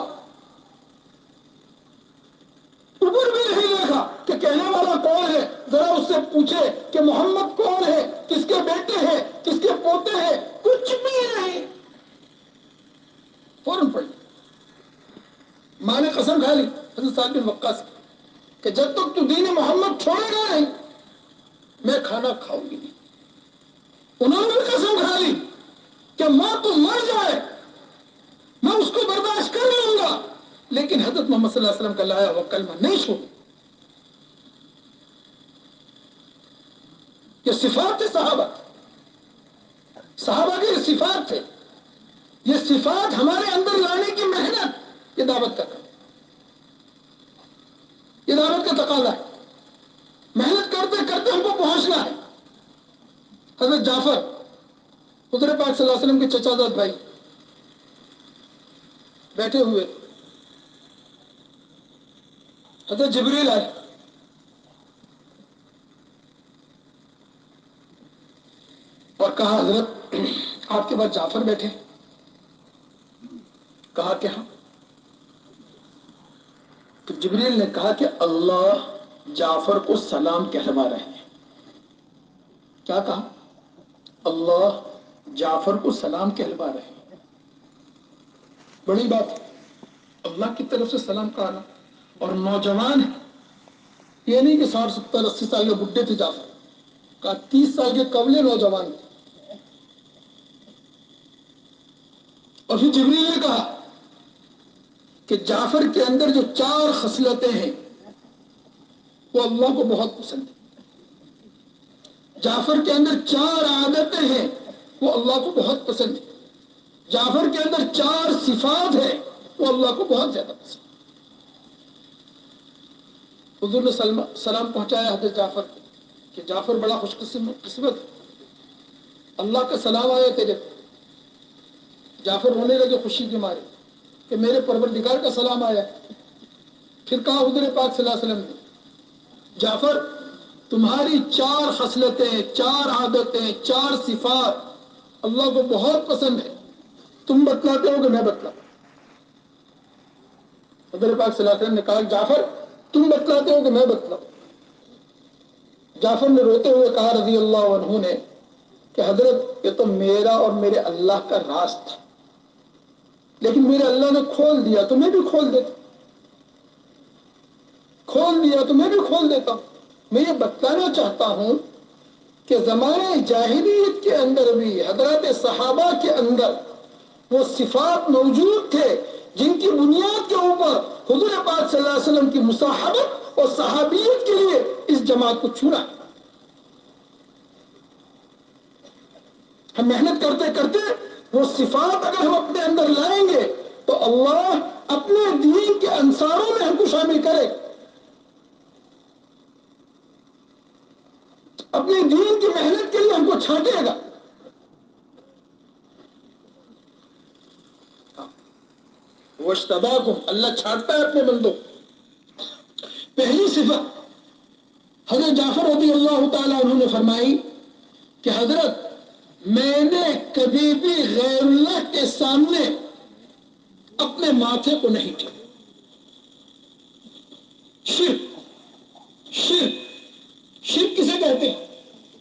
اوپر بھی نہیں دیکھا کہ کہنے والا کون ہے، ذرا اس سے پوچھے کہ محمد کون ہے، کس کے بیٹے ہیں، کس کے پوتے ہیں، کچھ بھی نہیں، فوراً پڑھ لی۔ ماں نے قسم کھا لی حضرت سعد بن وقاص کی کہ جب تک تو دین محمد چھوڑے گا نہیں میں کھانا کھاؤں گی نہیں۔ انہوں نے بھی قسم کھا لی کہ ماں تو مر جائے میں اس کو برداشت کر لوں گا، لیکن حضرت محمد صلی اللہ علیہ وسلم کا لایا ہوا کلمہ نہیں چھوڑ۔ یہ صفات تھے صحابہ، صحابہ کے یہ صفات تھے، یہ صفات ہمارے اندر لانے کی محنت، یہ دعوت کا کام، یہ دعوت کا تقاضا ہے، محنت کرتے کرتے ہم کو پہنچنا ہے۔ حضرت جعفر حضور پاک صلی اللہ علیہ وسلم کے چچا زاد بھائی بیٹھے ہوئے، حضرت جبریل آئے، اور کہا حضرت آپ کے بعد جعفر بیٹھے، کہا کہ ہاں، تو جبریل نے کہا کہ اللہ جعفر کو سلام کہلوا رہے ہیں۔ کیا کہا؟ اللہ جعفر کو سلام کہلوا رہے ہیں۔ بڑی بات ہے، اللہ کی طرف سے سلام کہنا، اور نوجوان ہے، یہ نہیں کہ 60 70 80 سال کے بڈھے تھے جعفر، کہا 30 سال کے قبلے نوجوان تھے۔ اور پھر جبریل نے کہا کہ جعفر کے اندر جو 4 خصلتیں ہیں وہ اللہ کو بہت پسند ہے، جعفر کے اندر 4 عادتیں ہیں وہ اللہ کو بہت پسند ہے، جعفر کے اندر 4 صفات ہیں وہ اللہ کو بہت زیادہ پسند ہے۔ حضور نے سلام پہنچایا حضرت جعفر کو کہ جعفر بڑا خوش قسمت ہے، اللہ کا سلام آیا تیرے کو۔ جعفر رونے لگے خوشی کے مارے کہ میرے پروردگار کا سلام آیا۔ پھر کہا حضور پاک صلی اللہ علیہ وسلم نے جعفر تمہاری 4 خصلتیں، 4 عادتیں، 4 صفات اللہ کو بہت پسند ہے، تم بتلاتے ہو کہ میں بتلاؤں؟ حضور پاک صلی اللہ علیہ وسلم نے کہا جعفر تم بتلاتے ہو کہ میں بتلاؤں؟ جعفر نے روتے ہوئے کہا رضی اللہ عنہ نے کہ حضرت یہ تو میرا اور میرے اللہ کا راز تھا، لیکن میرے اللہ نے کھول دیا تو میں بھی کھول دیتا، کھول دیا تو میں بھی کھول دیتا ہوں۔ میں یہ بتلانا چاہتا ہوں کہ زمانے جاہلیت کے اندر بھی حضرات صحابہ کے اندر وہ صفات موجود تھے جن کی بنیاد کے اوپر حضور پاک صلی اللہ علیہ وسلم کی مصاحبت اور صحابیت کے لیے اس جماعت کو چنا. ہم محنت کرتے کرتے وہ صفات اگر ہم اپنے اندر لائیں گے تو اللہ اپنے دین کے انصاروں میں ہم کو شامل کرے, اپنے دین کی محنت کے لیے ہم کو چھانٹے گا. وَاجْتَبَاكُمْ, اللہ چھانٹتا ہے اپنے بندوں. پہلی صفت حضرت جعفر رضی اللہ تعالیٰ عنہ نے فرمائی کہ حضرت میں نے کبھی بھی غیر اللہ کے سامنے اپنے ماتھے کو نہیں ٹھیک. شرک کسے کہتے ہیں؟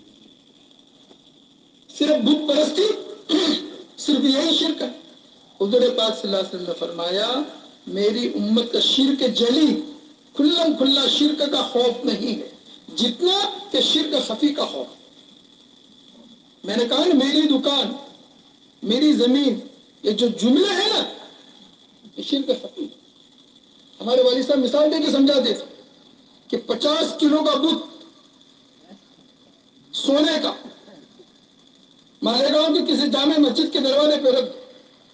صرف بت پرستی, صرف یہی شرک ہے. حضور پاک صلی اللہ علیہ وسلم نے فرمایا میری امت کا شرک جلی کھلم کھلا شرک کا خوف نہیں ہے جتنا کہ شرک خفی کا خوف. میں نے کہا میری دکان, میری زمین, یہ جو جملے ہیں نا یہ شرک خفی. ہمارے والد صاحب مثال دے کے سمجھاتے تھے کہ 50 کلو کا بت سونے کا مالیگاؤں کی کسی جامع مسجد کے دروازے پہ رکھ دو.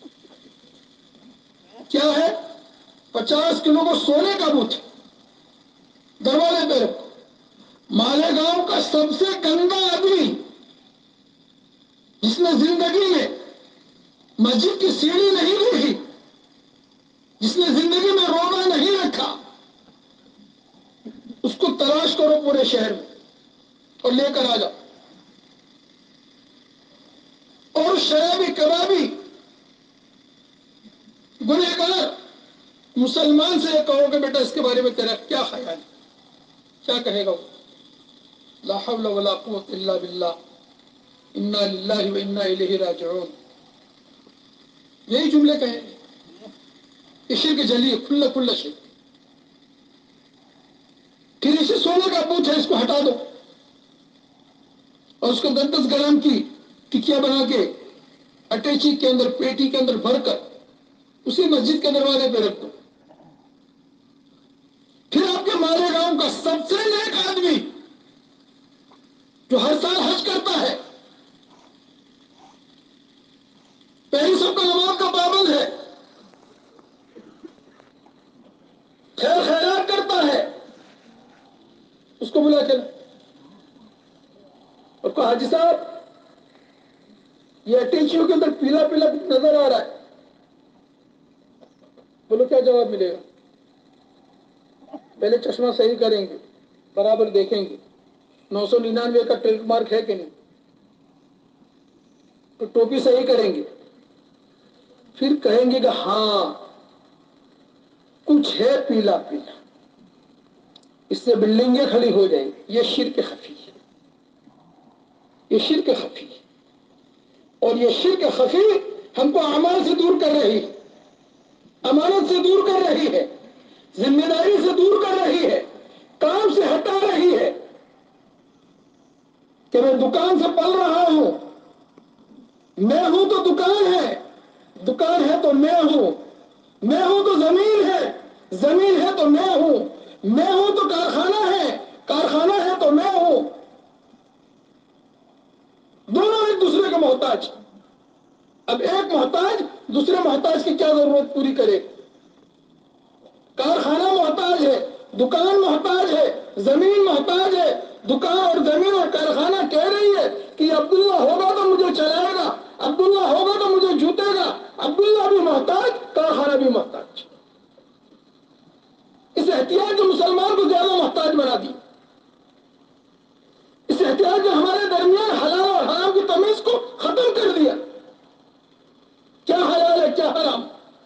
کیا ہے؟ 50 کلو کو سونے کا بت دروازے پہ رکھ دو. مالیگاؤں کا سب سے گندا آدمی جس نے زندگی میں مسجد کی سیڑھی نہیں دیکھی, جس نے زندگی میں روزہ نہیں رکھا, اس کو تلاش کرو پورے شہر میں اور لے کر آ جاؤ. اور شرابی کبابی گنہگار مسلمان سے یہ کہو کہ بیٹا اس کے بارے میں تیرا کیا خیال ہے, کیا کہے گا وہ؟ لا حول ولا قوت الا باللہ, انا للہ و انا الیہ راجعون, یہی جملے کہیں گے. یہ شرک جلی ہے, کھلا کھلا شرک. پھر اسے سونے کا بت ہے, اس کو ہٹا دو اور اس کو 10-10 گرام کی ٹکیا بنا کے اٹیچی کے اندر, پیٹی کے اندر بھر کر اسی مسجد کے دروازے پہ رکھ دو. پھر آپ کے مالیگاؤں کا سب سے نیک آدمی جو ہر سال حج کرتا ہے, پہلی سب کا نماز کا پابند ہے, خیر خیرات کرتا ہے, اس کو بلا کے اور کہا حاجی صاحب یہ اٹیچیوں کے اندر پیلا پیلا نظر آ رہا ہے, بولو کیا جواب ملے گا؟ پہلے چشمہ صحیح کریں گے, برابر دیکھیں گے 999 کا ٹریڈ مارک ہے کہ نہیں, تو ٹوپی صحیح کریں گے, پھر کہیں گے کہ ہاں کچھ ہے پیلا پیلا, اس سے بلڈنگیں کھڑی ہو جائیں گی. یہ شرک خفی ہے, یہ شرک خفی ہے. اور یہ شرک خفی ہم کو اعمال سے دور کر رہی ہے, امانت سے دور کر رہی ہے, ذمہ داری سے دور کر رہی ہے, کام سے ہٹا رہی ہے. کہ میں دکان سے پل رہا ہوں, میں ہوں تو دکان ہے, دکان ہے تو میں ہوں تو زمین ہے, زمین ہے تو میں ہوں تو کارخانہ ہے, کارخانہ ہے تو میں ہوں. دونوں ایک دوسرے کے محتاج. اب ایک محتاج دوسرے محتاج کی کیا ضرورت پوری کرے؟ کارخانہ محتاج ہے, دکان محتاج ہے, زمین محتاج ہے. دکان اور زمین اور کارخانہ کہہ رہی ہے کہ عبداللہ ہوگا تو مجھے چلائے گا, عبداللہ ہوگا تو مجھے جوتے گا. عبداللہ بھی محتاج, کارخانہ بھی محتاج. اس احتیاط جو مسلمان کو زیادہ محتاج بنا دی, اس احتیاط جو ہمارے درمیان حلال اور حرام کی تمیز کو ختم کر دیا. کیا حلال ہے کیا حرام,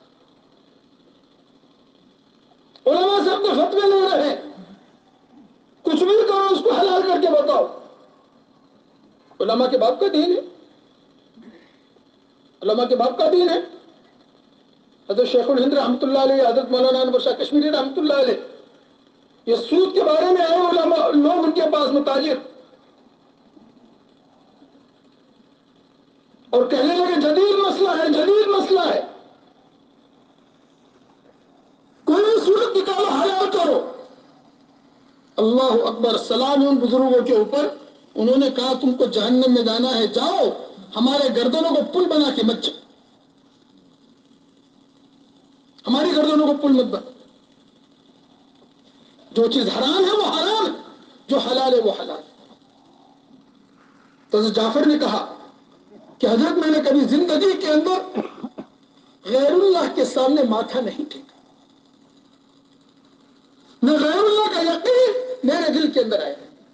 علماء سے اپنے فتوے لے رہے ہیں, کچھ بھی کرو اس کو حلال کر کے بتاؤ. علماء کے باپ کا دین ہے, علماء کے باپ کا دین ہے. حضرت شیخ الہند رحمۃ اللہ علیہ, حضرت مولانا انور شاہ کشمیری رحمۃ اللہ علیہ, یہ سود کے بارے میں آئے علماء لوگ ان کے پاس متاجر, اور کہنے لگے جدید مسئلہ ہے، جدید مسئلہ ہے، کوئی بھی صورت نکالو، حلال کرو۔ اللہ اکبر، سلام ان بزرگوں کے اوپر۔ انہوں نے کہا تم کو جہنم میں جانا ہے، جاؤ، ہمارے گردنوں کو پل بنا کے مت جاؤ، ہماری گردنوں کو پل مت بنا۔ جو چیز حرام ہے وہ حرام ہے، جو حلال ہے وہ حلال ہے۔ تو حضرت جعفر نے کہا کہ حضرت میں نے کبھی زندگی کے اندر غیر اللہ کے سامنے ماتھا نہیں ٹیکا، نہ غیر اللہ کا یقین میرے دل کے اندر آیا۔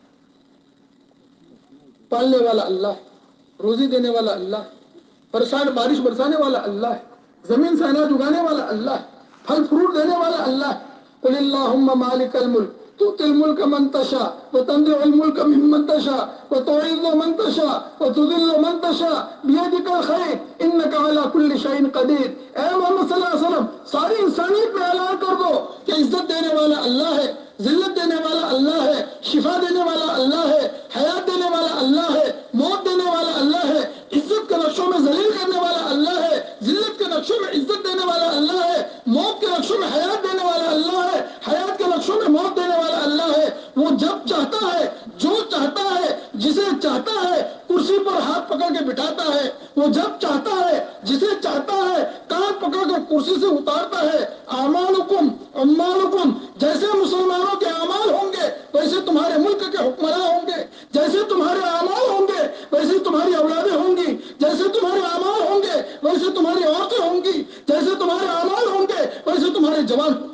پالنے والا اللہ ہے، روزی دینے والا اللہ ہے، بارش برسانے والا اللہ ہے، زمین سے اناج اگانے والا اللہ ہے، پھل فروٹ دینے والا اللہ ہے۔ قل اللہم مالک الملک تؤتی الملک من تشاء وتنزع الملک ممن تشاء وتعز من تشاء وتذل من تشاء بیدک الخیر انک علی کل شیء قدیر۔ اے محمد صلی اللہ علیہ وسلم، ساری انسانیت میں اعلان کر دو کہ عزت دینے والا اللہ ہے، ذلت دینے والا اللہ ہے، شفا دینے والا اللہ ہے، حیات دینے والا اللہ ہے، موت دینے والا اللہ ہے، عزت کے نقشوں میں ذلیل کرنے والا اللہ ہے، ذلت کے نقشوں میں عزت دینے والا اللہ ہے، موت کے نقشوں میں حیات دینے والا اللہ ہے، حیات کے نقشوں میں موت دینے والا اللہ ہے۔ وہ جب چاہتا ہے، جو چاہتا ہے، جسے چاہتا ہے کرسی پر ہاتھ پکڑ کے بٹھاتا ہے، وہ جب چاہتا ہے، جسے چاہتا ہے کان پکڑ کے کرسی سے اتارتا ہے۔ اعمالکم اعمالکم، جیسے مسلمانوں کے اعمال ہوں گے ویسے تمہارے ملک کے حکمراں ہوں گے، جیسے تمہارے اعمال ہوں گے ویسے تمہاری اولادیں ہوں گی، جیسے تمہارے اعمال ہوں گے ویسے تمہاری عورتیں ہوں گی، جیسے تمہارے اعمال ہوں گے ویسے تمہارے جوان ہوں گے۔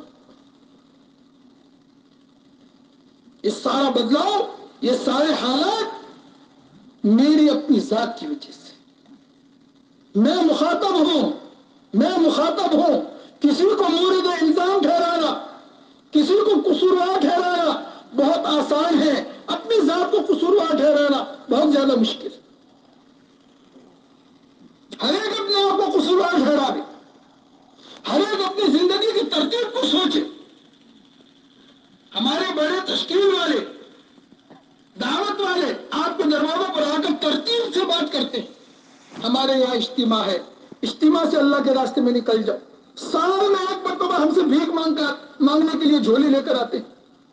یہ سارا بدلاؤ، یہ سارے حالات میری اپنی ذات کی وجہ سے۔ میں مخاطب ہوں۔ کسی کو مورد الزام ٹھہرانا، کسی کو قصوروار ٹھہرانا بہت آسان ہے، اپنی ذات کو قصوروار ٹھہرانا بہت زیادہ مشکل ہے۔ ہر ایک اپنے آپ کو قصوروار ٹھہراوے، ہر ایک اپنی زندگی کی ترتیب کو سوچے۔ ہمارے بڑے تشکیل والے، دعوت والے آپ کے دروازوں پر آ کر ترتیب سے بات کرتے ہیں۔ ہمارے یہاں اجتماع ہے، اجتماع سے اللہ کے راستے میں نکل جاؤ۔ سال میں ایک مرتبہ ہم سے بھیک مانگنے کے لیے جھولی لے کر آتے ہیں،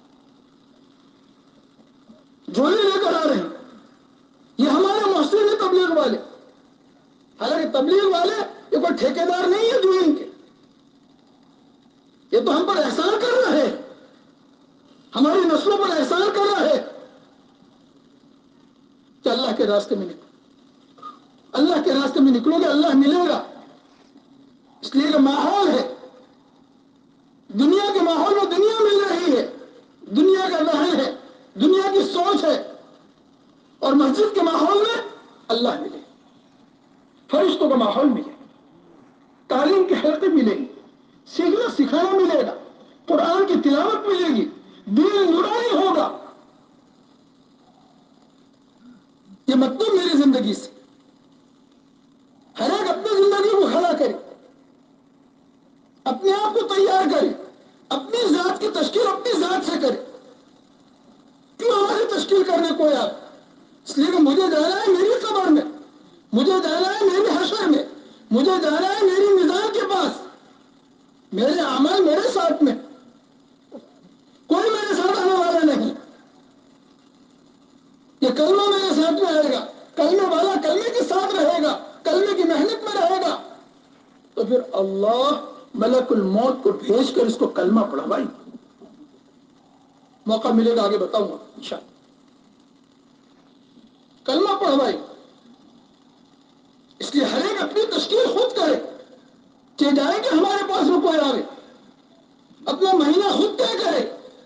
جھولی لے کر آ رہے ہیں۔ یہ ہمارے محسن تبلیغ والے، حالانکہ تبلیغ والے یہ کوئی ٹھیکیدار نہیں ہے دین کے، یہ تو ہم پر احسان کر رہے ہیں، ہماری نسلوں پر احسان کر رہا ہے کہ اللہ کے راستے میں نکلو، اللہ کے راستے میں نکلو گے اللہ ملے گا۔ اس لیے کہ ماحول ہے، دنیا کے ماحول میں دنیا مل رہی ہے، دنیا کا ذہن ہے، دنیا کی سوچ ہے، اور مسجد کے ماحول میں اللہ ملے، فرشتوں کا ماحول ملے، تعلیم کے حلقے ملے گی، سیکھنا سکھانا ملے گا، قرآن کی تلاوت ملے گی، دین نورانی ہوگا۔ یہ مطلب میری زندگی سے ہر ایک اپنی زندگی کو کھڑا کرے، اپنے آپ کو تیار کرے، اپنی ذات کی تشکیل اپنی ذات سے کرے۔ کیوں ہماری تشکیل کرنے کو یار؟ اس لیے کہ مجھے جانا ہے میری قبر میں، مجھے جانا ہے میری حشر میں، مجھے جانا ہے میری میزان کے پاس، میرے اعمال میرے ساتھ میں، کوئی میرے ساتھ آنے والا نہیں۔ یہ کلمہ میرے ساتھ میں آئے گا، کلمے والا کلمے کے ساتھ رہے گا، کلمے کی محنت میں رہے گا، تو پھر اللہ ملک الموت کو بھیج کر اس کو کلمہ پڑھوائی۔ موقع ملے گا آگے بتاؤں گا انشاءاللہ۔ کلمہ پڑھوائی۔ اس لیے ہر ایک اپنی تشکیل خود کرے کہ جائیں گے ہمارے پاس میں کوئی آئے، اپنا مہینہ خود طے کرے۔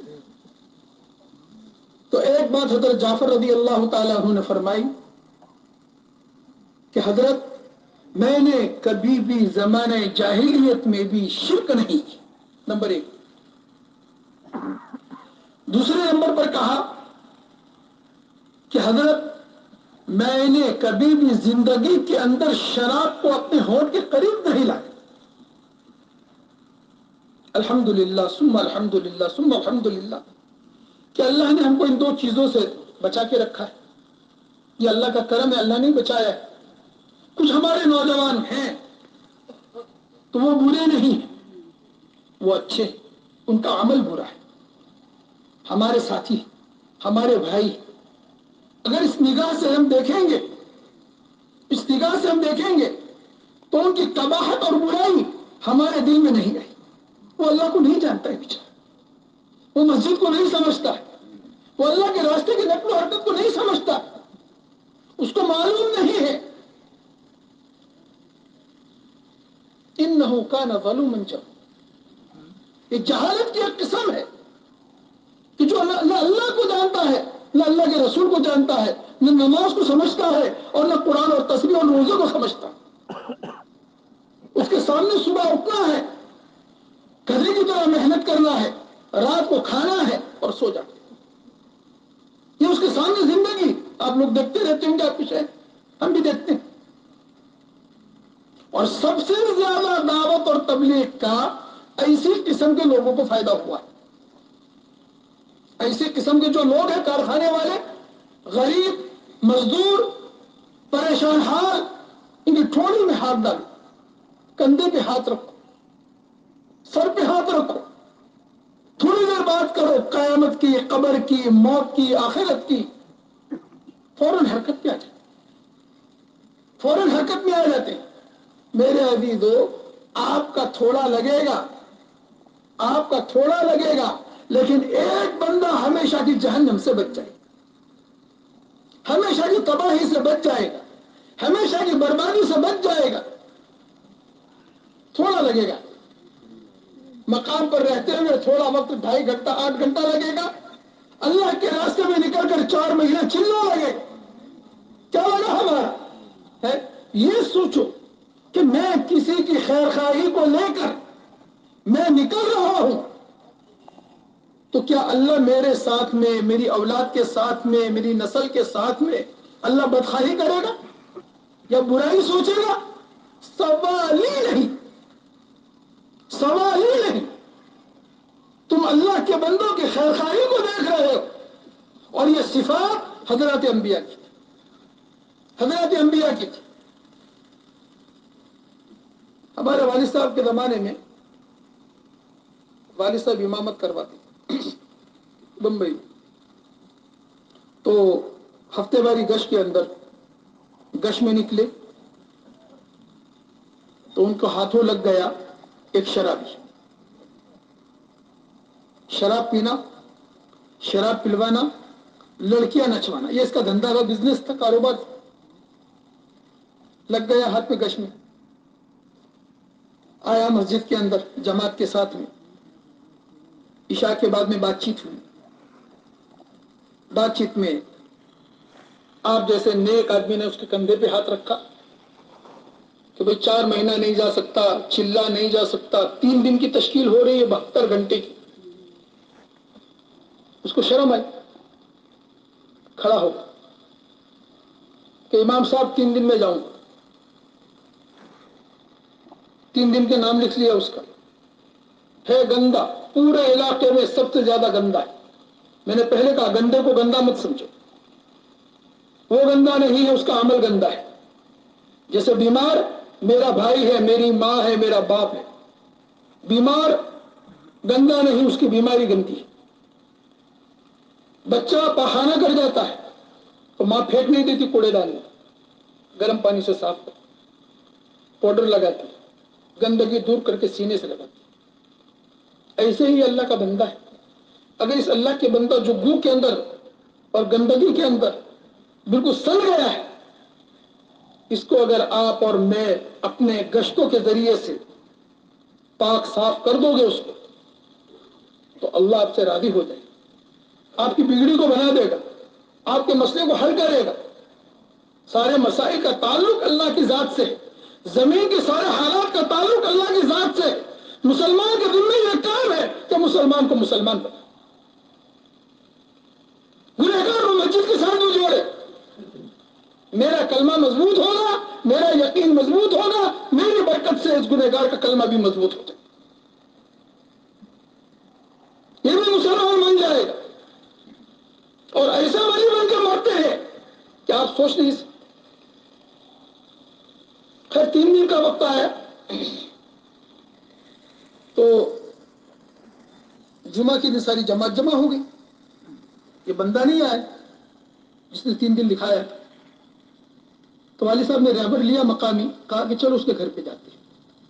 تو ایک بات حضرت جعفر رضی اللہ تعالیٰ عنہ نے فرمائی کہ حضرت میں نے کبھی بھی زمانہ جاہلیت میں بھی شرک نہیں کی، نمبر ایک۔ دوسرے نمبر پر کہا کہ حضرت میں نے کبھی بھی زندگی کے اندر شراب کو اپنے ہونٹ کے قریب نہیں لایا۔ الحمدللہ ثم الحمدللہ ثم الحمدللہ کہ اللہ نے ہم کو ان دو چیزوں سے بچا کے رکھا ہے۔ یہ اللہ کا کرم ہے، اللہ نہیں بچایا ہے۔ کچھ ہمارے نوجوان ہیں تو وہ برے نہیں ہیں، وہ اچھے، ان کا عمل برا ہے، ہمارے ساتھی، ہمارے بھائی. اگر اس نگاہ سے ہم دیکھیں گے، اس نگاہ سے ہم دیکھیں گے تو ان کی قباحت اور برائی ہمارے دل میں نہیں رہی. وہ اللہ کو نہیں جانتا ہے بیچارہ، وہ مسجد کو نہیں سمجھتا، وہ اللہ کے راستے کی نقل و حرکت کو نہیں سمجھتا، اس کو معلوم نہیں ہے. انہ کان ظلوما جہولا، یہ جہالت کی ایک قسم ہے کہ جو نہ اللہ کو جانتا ہے، نہ اللہ کے رسول کو جانتا ہے، نہ نماز کو سمجھتا ہے، اور نہ قرآن اور تسبیح اور روزے کو سمجھتا. اس کے سامنے صبح اٹھنا ہے، گدھے کی طرح محنت کرنا ہے، رات کو کھانا ہے اور سو جانا. یہ اس کے سامنے زندگی. آپ لوگ دیکھتے رہتے ہوں گے، آپ کچھ ہے، ہم بھی دیکھتے ہیں. اور سب سے زیادہ دعوت اور تبلیغ کا ایسی قسم کے لوگوں کو فائدہ ہوا ہے. ایسے قسم کے جو لوگ ہیں، کارخانے والے، غریب، مزدور، پریشان حال، ان کی ٹھوڑی میں ہاتھ ڈالو، کندھے پہ ہاتھ رکھو، سر پہ ہاتھ رکھو، تھوڑی دیر بات کرو قیامت کی، قبر کی، موت کی، آخرت کی، فوراً حرکت میں آ جاتے، فوراً حرکت میں آ جاتے. میرے عزیزو، آپ کا تھوڑا لگے گا، آپ کا تھوڑا لگے گا، لیکن ایک بندہ ہمیشہ کی جہنم سے بچ جائے گا، ہمیشہ کی تباہی سے بچ جائے گا، ہمیشہ کی بربادی سے بچ جائے گا. تھوڑا لگے گا، مقام پر رہتے ہوئے تھوڑا وقت، 2.5 گھنٹہ 8 گھنٹہ لگے گا. اللہ کے راستے میں نکل کر 4 مہینے چلنا لگے. کیا لگا ہمارا ہے؟ یہ سوچو کہ میں کسی کی خیر خواہی کو لے کر میں نکل رہا ہوں، تو کیا اللہ میرے ساتھ میں، میری اولاد کے ساتھ میں، میری نسل کے ساتھ میں اللہ بدخواہی کرے گا یا برائی سوچے گا؟ سوال ہی نہیں، سوال ہی نہیں. تم اللہ کے بندوں کی خیر خواہی کو دیکھ رہے ہو، اور یہ صفات حضرات انبیاء کی تھی، حضرات انبیاء کی تھی. ہمارے والد صاحب کے زمانے میں والد صاحب امامت کرواتے بمبئی، تو ہفتے واری گشت کے اندر گشت میں نکلے تو ان کو ہاتھوں لگ گیا ایک شرابی. شراب پینا، شراب پلوانا، لڑکیاں نچوانا، یہ اس کا دھندا تھا، بزنس تھا، کاروبار تھا. لگ گیا ہاتھ میں گشت میں. آیا مسجد کے اندر جماعت کے ساتھ میں، عشاء کے بعد میں بات چیت ہوئی. بات چیت میں آپ جیسے نیک آدمی نے اس کے کندھے پہ ہاتھ رکھا کہ بھئی 4 مہینہ نہیں جا سکتا، چلا نہیں جا سکتا، 3 دن کی تشکیل ہو رہی ہے 72 گھنٹے کی. اس کو شرم آئی، کھڑا ہو کہ امام صاحب 3 دن میں جاؤں. 3 دن کے نام لکھ لیا اس کا. ہے گندا، پورے علاقے میں سب سے زیادہ گندا ہے. میں نے پہلے کہا گندے کو گندا مت سمجھو، وہ گندا نہیں ہے، اس کا عمل گندا ہے. جیسے بیمار میرا بھائی ہے، میری ماں ہے، میرا باپ ہے، بیمار گندا نہیں، اس کی بیماری گندی ہے. بچہ پخانہ کر جاتا ہے تو ماں پھینک نہیں دیتی کوڑے دان میں، گرم پانی سے صاف کر، پاؤڈر لگاتی، گندگی دور کر کے سینے سے لگاتی. ایسے ہی اللہ کا بندہ ہے. اگر اس اللہ کے بندہ جو گو کے اندر اور گندگی کے اندر بالکل سڑ گیا ہے، اس کو اگر آپ اور میں اپنے گشتوں کے ذریعے سے پاک صاف کر دو گے اس کو، تو اللہ آپ سے راضی ہو جائے گا، آپ کی بگڑی کو بنا دے گا، آپ کے مسئلے کو حل کرے گا. سارے مسائل کا تعلق اللہ کی ذات سے، زمین کے سارے حالات کا تعلق اللہ کی ذات سے. مسلمان کے دل میں یہ کام ہے کہ مسلمان کو مسلمان بنا، گنہگار کو مسجد کے ساتھ نہیں جوڑے. میرا کلمہ مضبوط ہوگا، میرا یقین مضبوط ہوگا، میری برکت سے اس گنہگار کا کلمہ بھی مضبوط ہو جائے، یہ بھی مسلمان بن جائے گا. اور ایسا ولی بن کے مرتے ہیں کہ آپ سوچ نہیں سکتے. خیر 3 دن کا وقت آیا تو جمعہ کی دن ساری جماعت جمع ہو گئی. یہ بندہ نہیں آیا جس نے 3 دن لکھایا. تو والد صاحب نے رہبر لیا مقامی, کہا کہ چلو اس کے گھر پہ جاتے ہیں.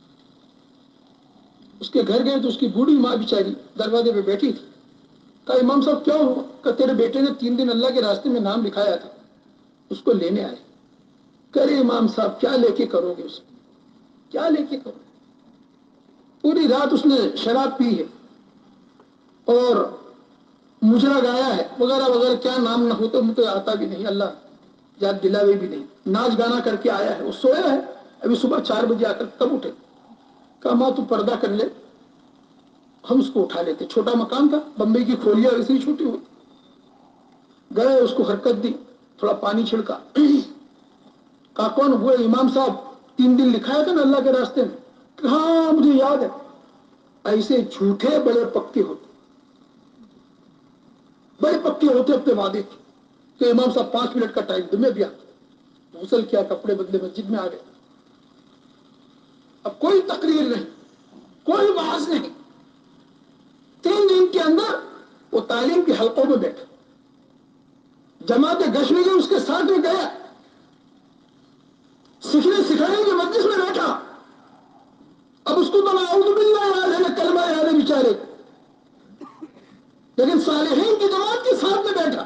اس کے گھر گئے تو اس کی بوڑھی ماں بیچاری دروازے پہ بیٹھی تھی. کہا امام صاحب کیا ہوا؟ کہ تیرے بیٹے نے 3 دن اللہ کے راستے میں نام لکھایا تھا, اس کو لینے آئے. کرے امام صاحب کیا لے کے کرو گے اس کو, کیا لے کے کرو؟ پوری رات اس نے شراب پی ہے اور مجرا گایا ہے وغیرہ وغیرہ. کیا نام نہ ہوتا مجھے آتا بھی نہیں, اللہ یاد دلاوے بھی نہیں. ناچ گانا کر کے آیا ہے, وہ سویا ہے. ابھی صبح 4 بجے آ کر تب اٹھے. کہا ماں تو پردہ کر لے, ہم اس کو اٹھا لیتے. چھوٹا مکان تھا, بمبئی کی کھولیاں ویسے ہی چھوٹی ہوئی. گئے, اس کو حرکت دی, تھوڑا پانی چھڑکا. کہا کون ہوئے؟ امام صاحب 3 دن لکھایا تھا نا اللہ کے راستے میں. ہاں مجھے یاد ہے. ایسے جھوٹے بڑے پکے ہوتے, بڑے پکے ہوتے اپنے وعدے کے. کہ امام صاحب 5 منٹ کا ٹائم دو, میں بھی آتا. غسل کیا, کپڑے بدلے, مسجد میں آ گئے. اب کوئی تقریر نہیں, کوئی واعظ نہیں. 3 دن کے اندر وہ تعلیم کے حلقوں میں بیٹھا. جماعت گشت میں اس کے ساتھ میں گیا, سیکھنے سکھانے کی مجلس میں بیٹھا. اب اس کو تو اعوذ باللہ یاد ہے, کلمہ یاد ہے بیچارے, لیکن صالحین کی جماعت کے ساتھ میں بیٹھا.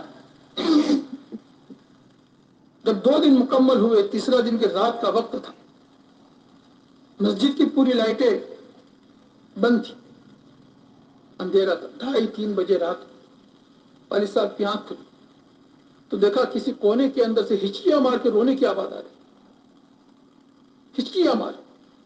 جب 2 دن مکمل ہوئے, تیسرا دن کے رات کا وقت تھا. مسجد کی پوری لائٹیں بند تھی, اندھیرا تھا. 2:30-3 بجے رات. والد صاحب کی آنکھ کھلی تو دیکھا کسی کونے کے اندر سے ہچکیاں مار کے رونے کی آواز آ رہی. ہچکیاں مار.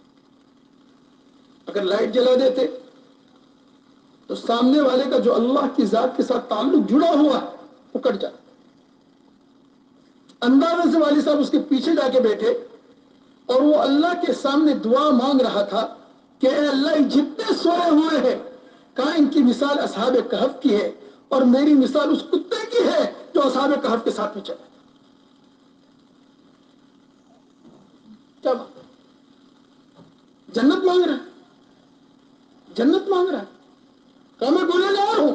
اگر لائٹ جلا دیتے تو سامنے والے کا جو اللہ کی ذات کے ساتھ تعلق جڑا ہوا ہے وہ کٹ جاتا. اندازے سے والد صاحب اس کے پیچھے جا کے بیٹھے اور وہ اللہ کے سامنے دعا مانگ رہا تھا کہ اے اللہ جتنے سوئے ہوئے ہیں, کہاں ان کی مثال اصحاب کہف کی ہے اور میری مثال اس کتے کی ہے جو اصحاب کہف کے ساتھ میں چلا. کیا بات؟ جنت مانگ رہا ہے, جنت مانگ رہا ہے. کہ میں گنہگار ہوں,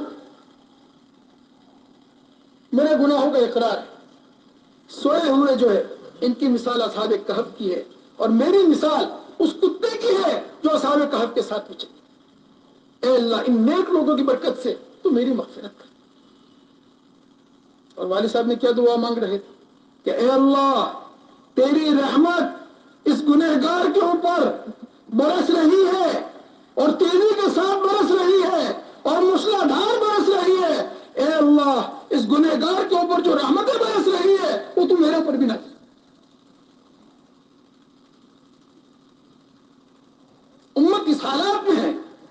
میرے گناہوں کا اقرار ہے. سوئے ہوئے جو ہے ان کی مثال اصحاب کہف کی ہے اور میری مثال اس کتے کی ہے جو اصحاب کہف کے ساتھ میں چلی. اے اللہ ان نیک لوگوں کی برکت سے تو میری مغفرت کر. اور والد صاحب نے کیا دعا مانگ رہے تھے کہ اے اللہ تیری رحمت اس گنہگار کے اوپر برس رہی ہے اور تیزی کے ساتھ برس رہی ہے اور موسلادھار برس رہی ہے. اے اللہ اس گنہگار کے اوپر جو رحمتیں برس رہی ہے وہ تو میرے اوپر بھی نہ کی. امت اس حالات میں ہے,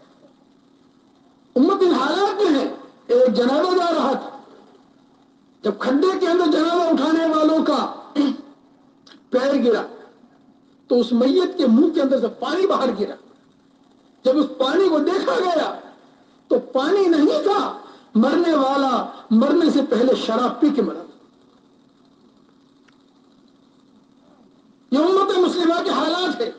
امت ان حالات میں ہے. ایک جنازہ جا رہا تھا, جب کھڈے کے اندر جنازہ اٹھانے والوں کا پیر گرا تو اس میت کے منہ کے اندر سے پانی باہر گرا. جب اس پانی کو دیکھا گیا تو پانی نہیں تھا, مرنے والا مرنے سے پہلے شراب پی کے مرا. یہ امت مسلمہ کے حالات ہے.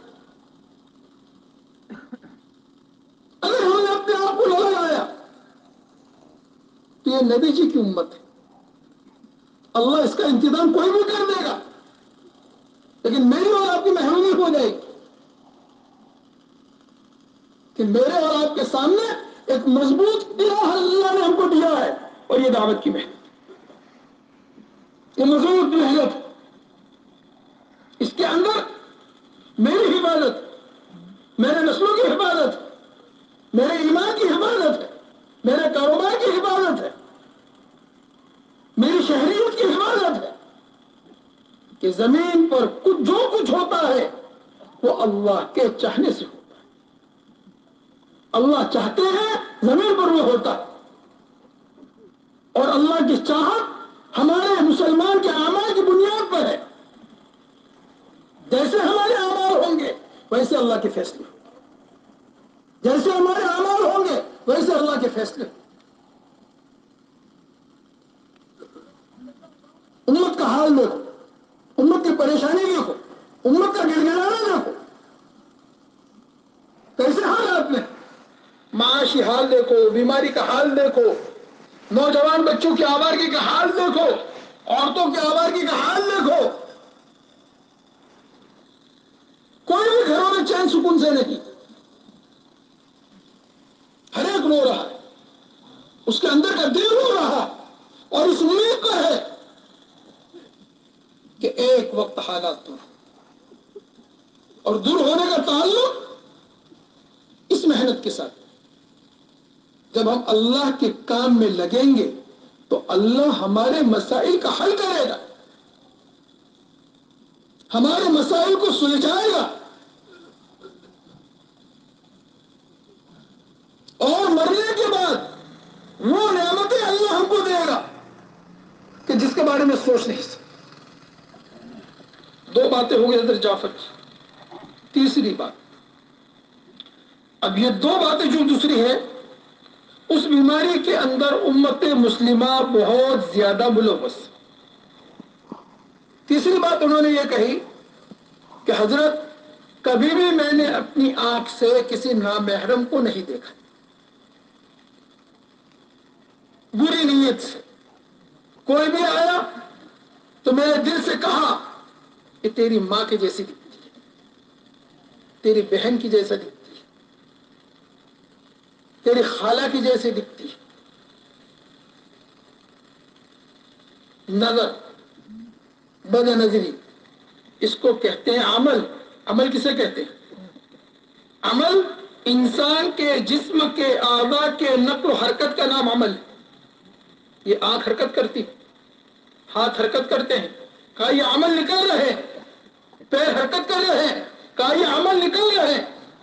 اگر ہم نے اپنے آپ کو نہ لگایا تو یہ نبی جی کی امت ہے. اللہ اس کا انتظام کوئی بھی کر دے گا, لیکن میری اور آپ کی محرومی ہو جائے گی کہ میرے اور آپ کے سامنے ایک مضبوط الہ اللہ نے ہم کو دیا ہے اور یہ دعوت کی محنت, یہ مضبوط محنت. اس کے اندر میری حفاظت, میرے نسلوں کی حفاظت, میرے ایمان کی حفاظت ہے, میرے کاروبار کی حفاظت ہے, میری شہریت کی حفاظت ہے. کہ زمین پر جو کچھ ہوتا ہے وہ اللہ کے چاہنے سے ہوتا ہے. اللہ چاہتے ہیں زمین پر وہ ہوتا ہے, اور اللہ کی چاہت ہمارے مسلمان کے اعمال کی بنیاد پر ہے. جیسے ہمارے اعمال ہوں گے ویسے اللہ کے فیصلے, جیسے ہمارے اعمال ہوں گے ویسے اللہ کے فیصلے. امت کا حال دیکھو, امت کی پریشانی دیکھو, امت کا گڑگڑانا دیکھو. معاشی حال دیکھو، بیماری کا حال دیکھو، نوجوان بچوں کی آوارگی کا حال دیکھو، عورتوں کی آوارگی کا حال دیکھو. کوئی بھی گھروں میں چین سکون سے نہیں. ہر ایک رو رہا ہے، اس کے اندر کا دل رو رہا اور اس امید پر ہے کہ ایک وقت حالات دور، اور دور ہونے کا تعلق اس محنت کے ساتھ. جب ہم اللہ کے کام میں لگیں گے تو اللہ ہمارے مسائل کا حل کرے گا، ہمارے مسائل کو سلجھائے گا، اور مرنے کے بعد وہ نعمتیں اللہ ہم کو دے گا کہ جس کے بارے میں سوچ نہیں سکتے. 2 باتیں ہو گئی حضرت جعفر کی. تیسری بات، اب یہ 2 باتیں جو دوسری ہے، اس بیماری کے اندر امت مسلمہ بہت زیادہ ملوث. تیسری بات انہوں نے یہ کہی کہ حضرت کبھی بھی میں نے اپنی آنکھ سے کسی نامحرم کو نہیں دیکھا، بری نیت سے. کوئی بھی آیا تو میرے دل سے کہا کہ تیری ماں کی جیسی دکھتی ہے، تیری بہن کی جیسا دکھتی ہے، تیری خالہ کی جیسی دکھتی ہے. نظر، بد نظری، اس کو کہتے ہیں عمل. عمل کسے کہتے ہیں؟ عمل انسان کے جسم کے اعضاء کے نقل و حرکت کا نام عمل ہے. یہ آنکھ حرکت کرتی، ہاتھ حرکت کرتے ہیں، کہا یہ عمل نکل رہے ہیں. پیر حرکت کر رہے ہیں، کہا یہ عمل نکل رہے ہیں.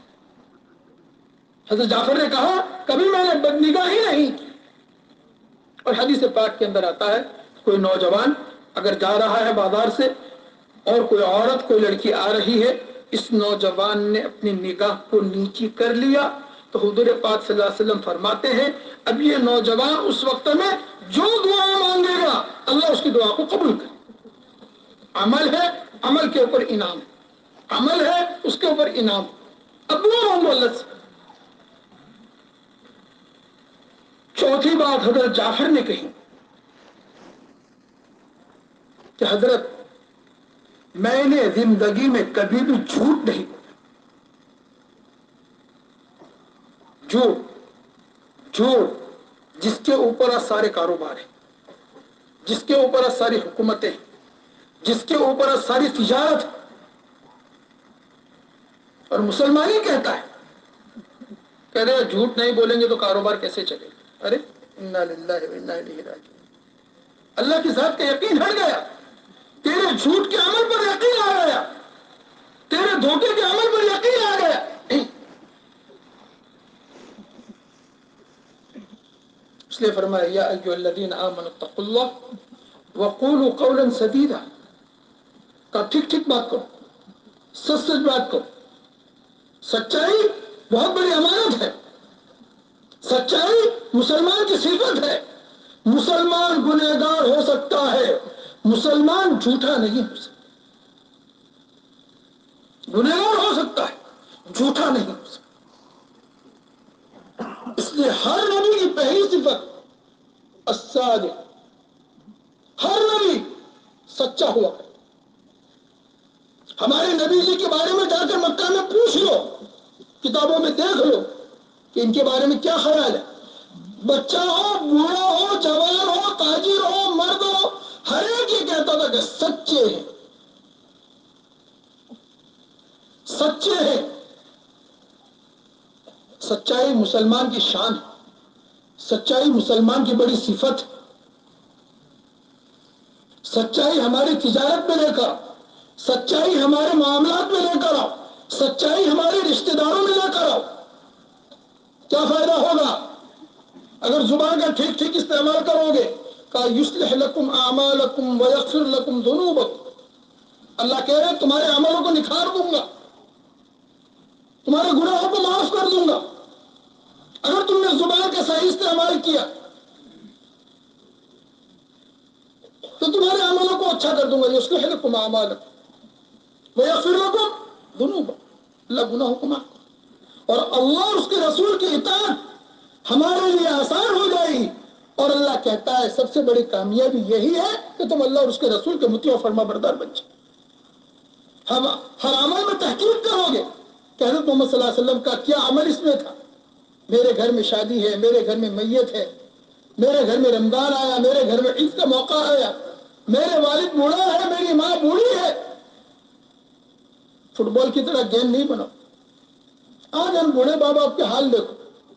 حضرت جعفر نے کہا کبھی میں نے بدنگاہی نہیں کی. اور حدیث پاک کے اندر آتا ہے، کوئی نوجوان اگر جا رہا ہے بازار سے اور کوئی عورت، کوئی لڑکی آ رہی ہے، اس نوجوان نے اپنی نگاہ کو نیچی کر لیا تو حضور پاک صلی اللہ علیہ وسلم فرماتے ہیں اب یہ نوجوان اس وقت میں جو دعا مانگے گا اللہ اس کی دعا کو قبول کرے. عمل ہے، عمل کے اوپر انعام، عمل ہے اس کے اوپر انعام. اب دعا مانگو اللہ سے. چوتھی بات حضرت جعفر نے کہی کہ حضرت میں نے زندگی میں کبھی بھی جھوٹ نہیں بولا. جھوٹ جس کے اوپر سارے کاروبار ہیں، جس کے اوپر ساری حکومتیں، جس کے اوپر ساری تجارت، اور مسلمان ہی کہتا ہے کہہ رہے جھوٹ نہیں بولیں گے تو کاروبار کیسے چلے گا. ارے انا للہ و انا الیہ راجعون. اللہ کی ذات کا یقین ہٹ گیا، تیرے جھوٹ کے عمل پر یقین آ گیا، تیرے دھوکے کے عمل پر یقین آ گیا. اس لیے فرمایا یا ایھا الذین آمنوا اتقوا اللہ وقولوا قولا سدیدا. کا ٹھیک ٹھیک بات کرو، سچ سچ بات کرو. سچائی بہت بڑی امانت ہے، سچائی مسلمان کی صفت ہے. مسلمان گنہگار ہو سکتا ہے، مسلمان جھوٹا نہیں ہو سکتا. گنہگار ہو سکتا ہے، جھوٹا نہیں ہو سکتا. اس لیے ہر نبی کی پہلی صفت الصادق، ہر نبی سچا ہوا. ہمارے نبی جی کے بارے میں جا کر مکہ میں پوچھ لو، کتابوں میں دیکھ لو کہ ان کے بارے میں کیا خیال ہے. بچہ ہو، بوڑھا ہو، جوان ہو، تاجر ہو، مرد ہو، ہر ایک یہ کہتا تھا کہ سچے ہیں، سچے ہیں. سچائی مسلمان کی شان ہے، سچائی مسلمان کی بڑی صفت ہے. سچائی ہماری تجارت میں لے کر آؤ، سچائی ہمارے معاملات میں لے کر آؤ، سچائی ہمارے رشتہ داروں میں لے کر آؤ. کیا فائدہ ہوگا اگر زبان کا ٹھیک ٹھیک استعمال کرو گے. کہ یصلح لکم اعمالکم ویغفر لکم ذنوبکم. اللہ کہہ رہے ہیں تمہارے عملوں کو نکھار دوں گا، تمہارے گناہوں کو معاف کر دوں گا اگر تم نے زبان کا صحیح استعمال کیا تو تمہارے عملوں کو اچھا کر دوں گا. یصلح لکم اعمالکم ویغفر لکم ذنوبکم. اللہ گناہوں کو معاف. اور اللہ اور اس کے رسول کی اطاعت ہمارے لیے آسان ہو جائے گی. اور اللہ کہتا ہے سب سے بڑی کامیابی یہی ہے کہ تم اللہ اور اس کے رسول کے مطیع و فرما بردار بن جاؤ. ہم ہر عمل میں تحقیق کرو گے کہ حضرت محمد صلی اللہ علیہ وسلم کا کیا عمل اس میں تھا. میرے گھر میں شادی ہے، میرے گھر میں میت ہے، میرے گھر میں رمضان آیا، میرے گھر میں عید کا موقع آیا، میرے والد بوڑھا ہے، میری ماں بوڑھی ہے. فٹ بال کی طرح گیم نہیں بناؤ. آج ہم بوڑھے باپ باپ کے حال دیکھو،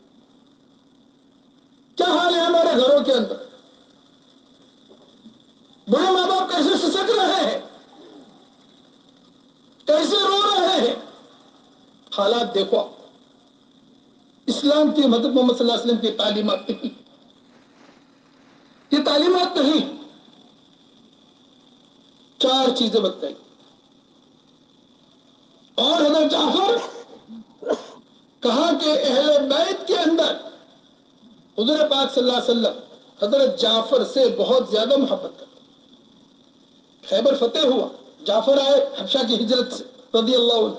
کیا حال ہے ہمارے گھروں کے اندر. بوڑھے ماں باپ کیسے سسک رہے ہیں، کیسے رو رہے ہیں. حالات دیکھو. اسلام کی حضرت محمد صلی اللہ علیہ وسلم کی تعلیمات نہیں، یہ تعلیمات نہیں. 4 چیزیں بتائی. اور حضرت جعفر کہا کہ اہل بیت کے اندر حضور پاک صلی اللہ علیہ وسلم حضرت جعفر سے بہت زیادہ محبت کرتے. خیبر فتح ہوا، جعفر آئے حبشہ کی ہجرت سے رضی اللہ عنہ.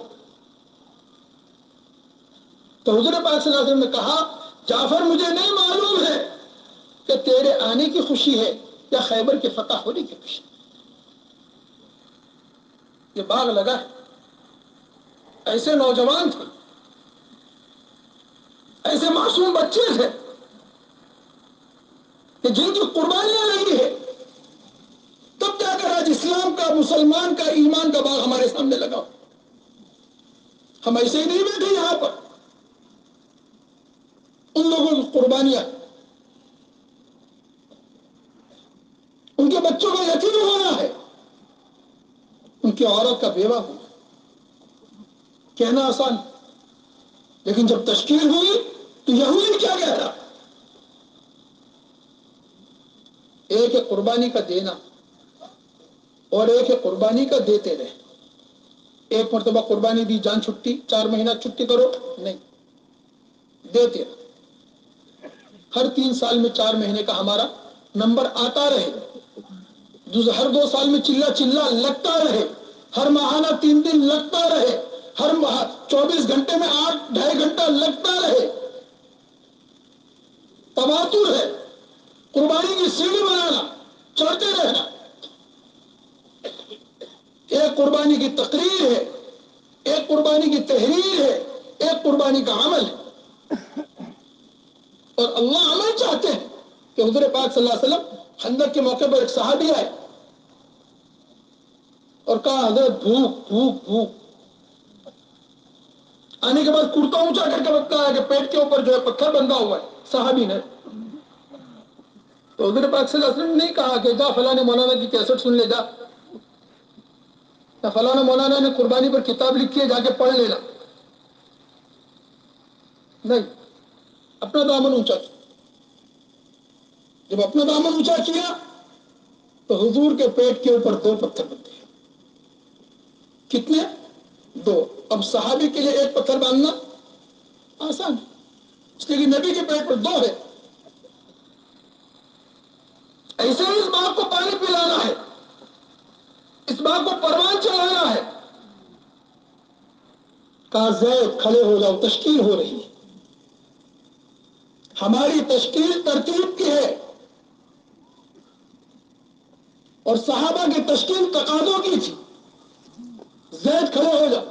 تو حضور پاک صلی اللہ علیہ وسلم نے کہا جعفر مجھے نہیں معلوم ہے کہ تیرے آنے کی خوشی ہے یا خیبر کے فتح ہونے کی خوشی. یہ باغ لگا ہے، ایسے نوجوان تھے، ایسے معصوم بچے تھے کہ جن کی قربانیاں لگی ہے، تب جا کر آج اسلام کا، مسلمان کا، ایمان کا باغ ہمارے سامنے لگا. ہم ایسے ہی نہیں بیٹھے یہاں پر. ان لوگوں کی قربانیاں، ان کے بچوں کا یتیم ہونا ہے، ان کی عورت کا بیوہ ہونا. کہنا آسان، لیکن جب تشکیل ہوئی تو یہودی کیا کہہ رہا. ایک ہے قربانی کا دینا اور ایک ہے قربانی کا دیتے رہے. ایک مرتبہ قربانی دی، جان چھٹی، 4 مہینہ چھٹی کرو، نہیں، دیتے رہے. ہر 3 سال میں 4 مہینے کا ہمارا نمبر آتا رہے. ہر 2 سال میں چلا چلا لگتا رہے. ہر ماہانہ 3 دن لگتا رہے. ہر 24 گھنٹے میں 8-2.5 گھنٹہ لگتا رہے. تواتر ہے. قربانی کی سیڑھی بنانا، چڑھتے رہنا. ایک قربانی کی تقریر ہے، ایک قربانی کی تحریر ہے، ایک قربانی کا عمل ہے. اور اللہ عمل چاہتے ہیں کہ حضور پاک صلی اللہ علیہ وسلم خندق کے موقع پر ایک صحابی آئے اور کہا حضرت بھوک بھوک بھوک. آنے کے بعد کرتا اونچا کر کے بتایا کہ پیٹ کے اوپر جو ہے پتھر بندھا ہوا ہے صحابی نے. تو حضور پاک صلی اللہ علیہ وسلم نے نہیں کہا کہ جا فلاں مولانا کی کیسٹ سن لے جا، یا فلاں مولانا نے قربانی پر کتاب لکھی ہے جا کے پڑھ لینا. نہیں، اپنا دامن اونچا کیا. جب اپنا دامن اونچا کیا تو حضور کے پیٹ کے اوپر 2 پتھر بندھے. کتنے؟ 2. اب صحابی کے لیے 1 پتھر باندھنا آسان ہے، اس لیے کہ نبی کے پیٹ پر 2 ہے. ایسے ہی اس باغ کو پانی پلانا ہے، اس باغ کو پروان چلانا ہے. کہا زید کھڑے ہو جاؤ، تشکیل ہو رہی ہے. ہماری تشکیل ترتیب کی ہے اور صحابہ کی تشکیل تقاضوں کی تھی. زید کھڑے ہو جاؤ،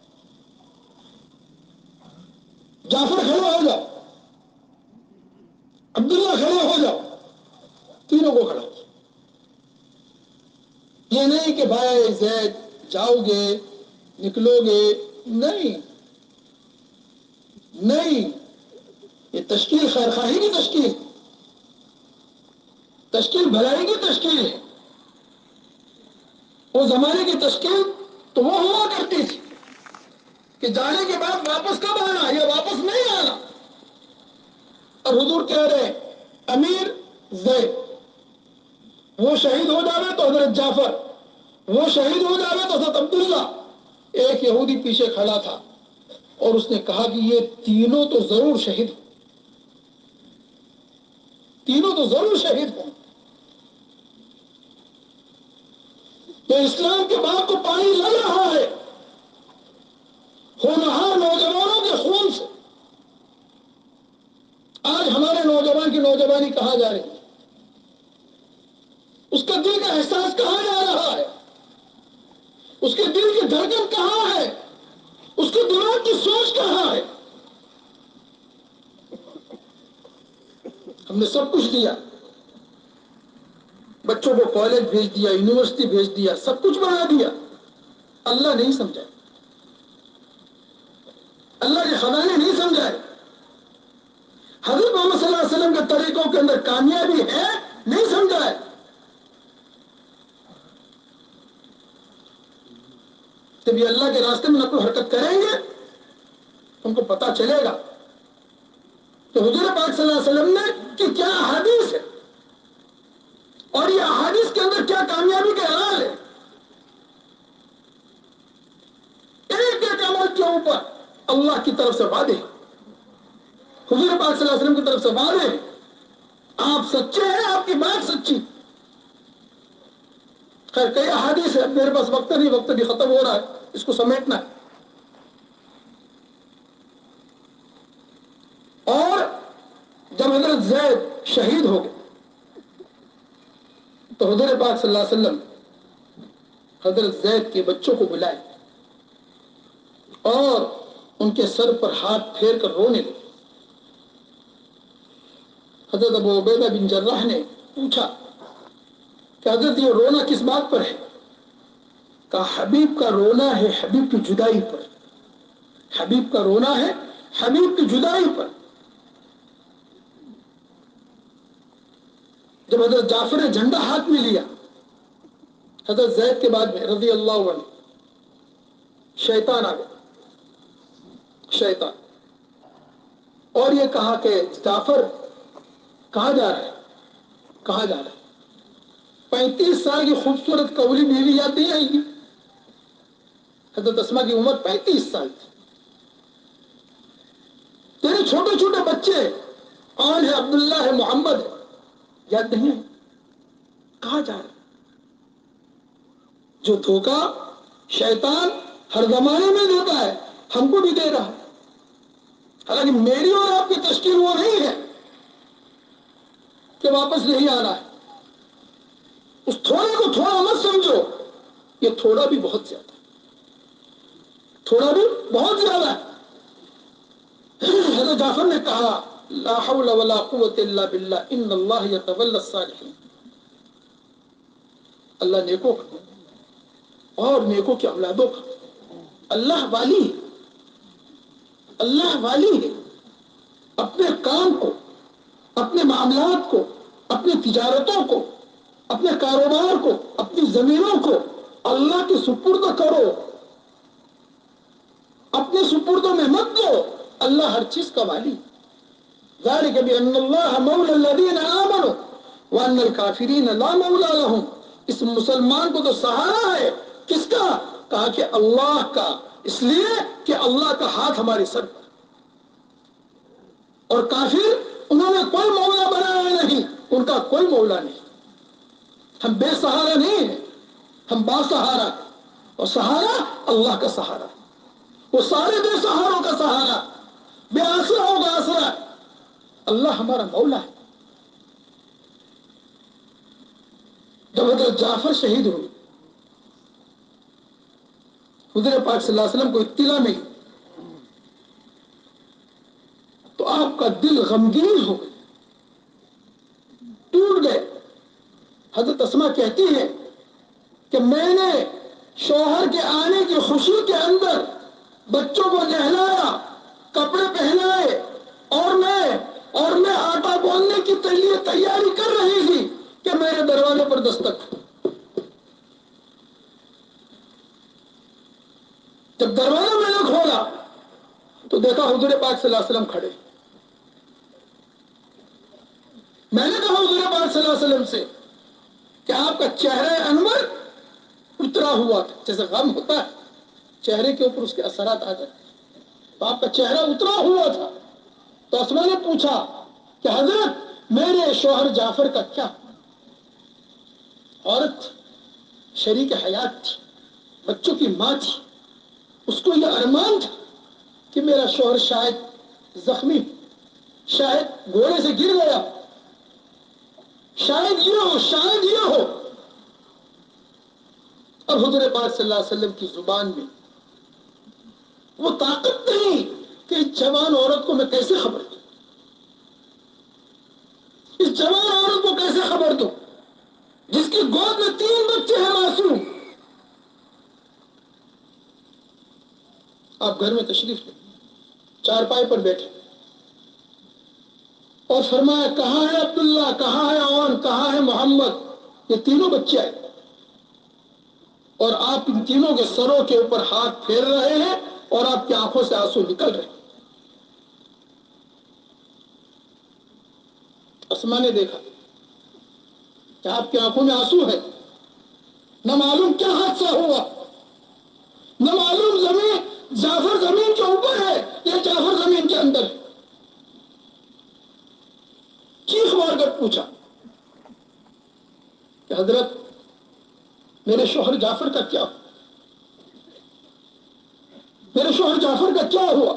جعفر کھڑے ہو جاؤ، عبداللہ کھڑے ہو جاؤ. تینوں کو کھڑا. یہ نہیں کہ بھائی زید جاؤ گے نکلو گے، نہیں نہیں. یہ تشکیل خیرخواہی کی تشکیل، تشکیل بھلائی کی تشکیل ہے. وہ زمانے کی تشکیل تو وہ ہوا کرتی تھی کہ جانے کے بعد واپس کب آنا، یا واپس نہیں آنا. اور حضور کہہ رہے ہیں امیر زید، وہ شہید ہو جاوے تو حضرت جعفر، وہ شہید ہو جاوے تو حضرت عبداللہ. ایک یہودی پیچھے کھڑا تھا اور اس نے کہا کہ یہ تینوں تو ضرور شہید ہوں، تینوں تو ضرور شہید ہوں. تو اسلام کے باغ کو پانی لگ رہا ہے ہونہار نوجوانوں کے خون سے. آج نوجوانی کہاں جا رہی ہے؟ اس کا دل کا احساس کہاں جا رہا ہے؟ اس کے دل کی دھڑکن کہاں ہے؟ اس کے دماغ کی سوچ کہاں ہے؟ ہم نے سب کچھ دیا، بچوں کو کالج بھیج دیا، یونیورسٹی بھیج دیا، سب کچھ بنا دیا، اللہ نہیں سمجھا، اللہ کے خزانے نہیں سمجھائے، حضرت محمد صلی اللہ علیہ وسلم کے طریقوں کے اندر کامیابی ہے نہیں سمجھائے۔ جب یہ اللہ کے راستے میں نقل و حرکت کریں گے ان کو پتا چلے گا کہ حضور پاک صلی اللہ علیہ وسلم نے کہ کیا احادیث ہے اور یہ احادیث کے اندر کیا کامیابی کا اعلان ہے۔ ایک ایک عمل کے اوپر اللہ کی طرف سے وعدے، حضور پاک صلی اللہ علیہ وسلم کی طرف سے وعدے، آپ سچے ہیں، آپ کی بات سچی۔ خیر کئی احادیث ہے، میرے پاس وقت نہیں، وقت بھی ختم ہو رہا ہے، اس کو سمیٹنا ہے۔ اور جب حضرت زید شہید ہو گئے تو حضور پاک صلی اللہ علیہ وسلم حضرت زید کے بچوں کو بلائے اور ان کے سر پر ہاتھ پھیر کر رونے لگے۔ حضرت ابو عبیدہ بن جراح نے پوچھا کہ حضرت یہ رونا کس بات پر ہے؟ کہا حبیب کا رونا ہے حبیب کی جدائی پر، حبیب کا رونا ہے حبیب کی جدائی پر۔ جب حضرت جعفر نے جھنڈا ہاتھ میں لیا حضرت زید کے بعد میں رضی اللہ عنہ، شیطان آ گیا، شیطان، اور یہ کہا کہ جعفر کہاں جا رہا ہے، کہاں جا رہا ہے؟ 35 سال کی خوبصورت کولی بیوی یاد نہیں آئے گی؟ حضرت اسما کی عمر 35 سال تھی، تیرے چھوٹے چھوٹے بچے آن ہے، عبداللہ ہے، محمد ہے، یاد نہیں ہے؟ کہاں جا رہا ہے؟ جو دھوکہ شیطان ہر زمانے میں دیتا ہے ہم کو بھی دے رہا ہے۔ حالانکہ میری اور آپ کی تشکیل وہ نہیں ہے کہ واپس نہیں آنا ہے۔ اس تھوڑے کو تھوڑا مت سمجھو، یہ تھوڑا بھی بہت زیادہ ہے، تھوڑا بھی بہت زیادہ ہے۔ حضرت جعفر نے کہا لا حول ولا قوت الا باللہ ان اللہ یتولی الصالحین، اللہ نیکوں کا اور نیکوں کی اولادوں کا اللہ والی ہے، اللہ والی ہے۔ اپنے کام کو، اپنے معاملات کو، اپنی تجارتوں کو، اپنے کاروبار کو، اپنی زمینوں کو اللہ کے سپرد کرو، اپنے سپردوں میں مت دو، اللہ ہر چیز کا والی۔ ذالک بان اللہ مولی الذین آمنوا وان الکافرین لا مولی لهم، اس مسلمان کو تو سہارا ہے، کس کا؟ کہا کہ اللہ کا، اس لیے کہ اللہ کا ہاتھ ہمارے سر پر، اور کافر انہوں نے کوئی مولا بنایا نہیں، ان کا کوئی مولا نہیں۔ ہم بے سہارا نہیں ہیں، ہم با سہارا ہیں، اور سہارا اللہ کا سہارا، وہ سارے بے سہاروں کا سہارا، بے آسراؤں کا آسرا، اللہ ہمارا مولا ہے۔ جب حضرت جعفر شہید ہوئے حضور پاک صلی اللہ علیہ وسلم کو اطلاع ملی تو آپ کا دل غمگین ہو گیا، ٹوٹ گئے۔ حضرت اسما کہتی ہے کہ میں نے شوہر کے آنے کی خوشی کے اندر بچوں کو نہلایا، کپڑے پہنائے، اور میں آٹا بوننے کی تیاری کر رہی تھی کہ میرے دروازے پر دستک۔ جب دروازہ میں نے کھولا تو دیکھا حضور پاک صلی اللہ علیہ وسلم کھڑے۔ میں نے کہا حضور پاک صلی اللہ علیہ وسلم سے کہ آپ کا چہرہ انور اترا ہوا تھا، جیسے غم ہوتا ہے چہرے کے اوپر اس کے اثرات آ جاتے ہیں، تو آپ کا چہرہ اترا ہوا تھا۔ تو اسما نے پوچھا کہ حضرت میرے شوہر جعفر کا کیا؟ عورت تھی، شریک حیات تھی، بچوں کی ماں تھی، اس کو یہ ارمان تھا کہ میرا شوہر شاید زخمی، شاید گھوڑے سے گر گیا، شاید یہ ہو، شاید یہ ہو۔ اب حضور پاک صلی اللہ علیہ وسلم کی زبان میں وہ طاقت نہیں کہ اس جوان عورت کو میں کیسے خبر دوں، اس جوان عورت کو کیسے خبر دوں جس کی گود میں 3 بچے ہیں معصوم۔ آپ گھر میں تشریف لیں، چارپائی پر بیٹھے اور فرمایا کہاں ہے عبداللہ، کہاں ہے عون، کہاں ہے محمد؟ یہ تینوں بچے آئے اور آپ ان تینوں کے سروں کے اوپر ہاتھ پھیر رہے ہیں اور آپ کی آنکھوں سے آنسو نکل رہے ہیں۔ اسما نے دیکھا کہ آپ کی آنکھوں میں آنسو ہے، نہ معلوم کیا حادثہ ہوا، نہ معلوم جعفر زمین کے اوپر ہے یا جعفر زمین کے اندر ہے۔ چیخ مار کر پوچھا کہ حضرت میرے شوہر جعفر کا کیا ہوا؟ میرے شوہر جعفر کا کیا ہوا؟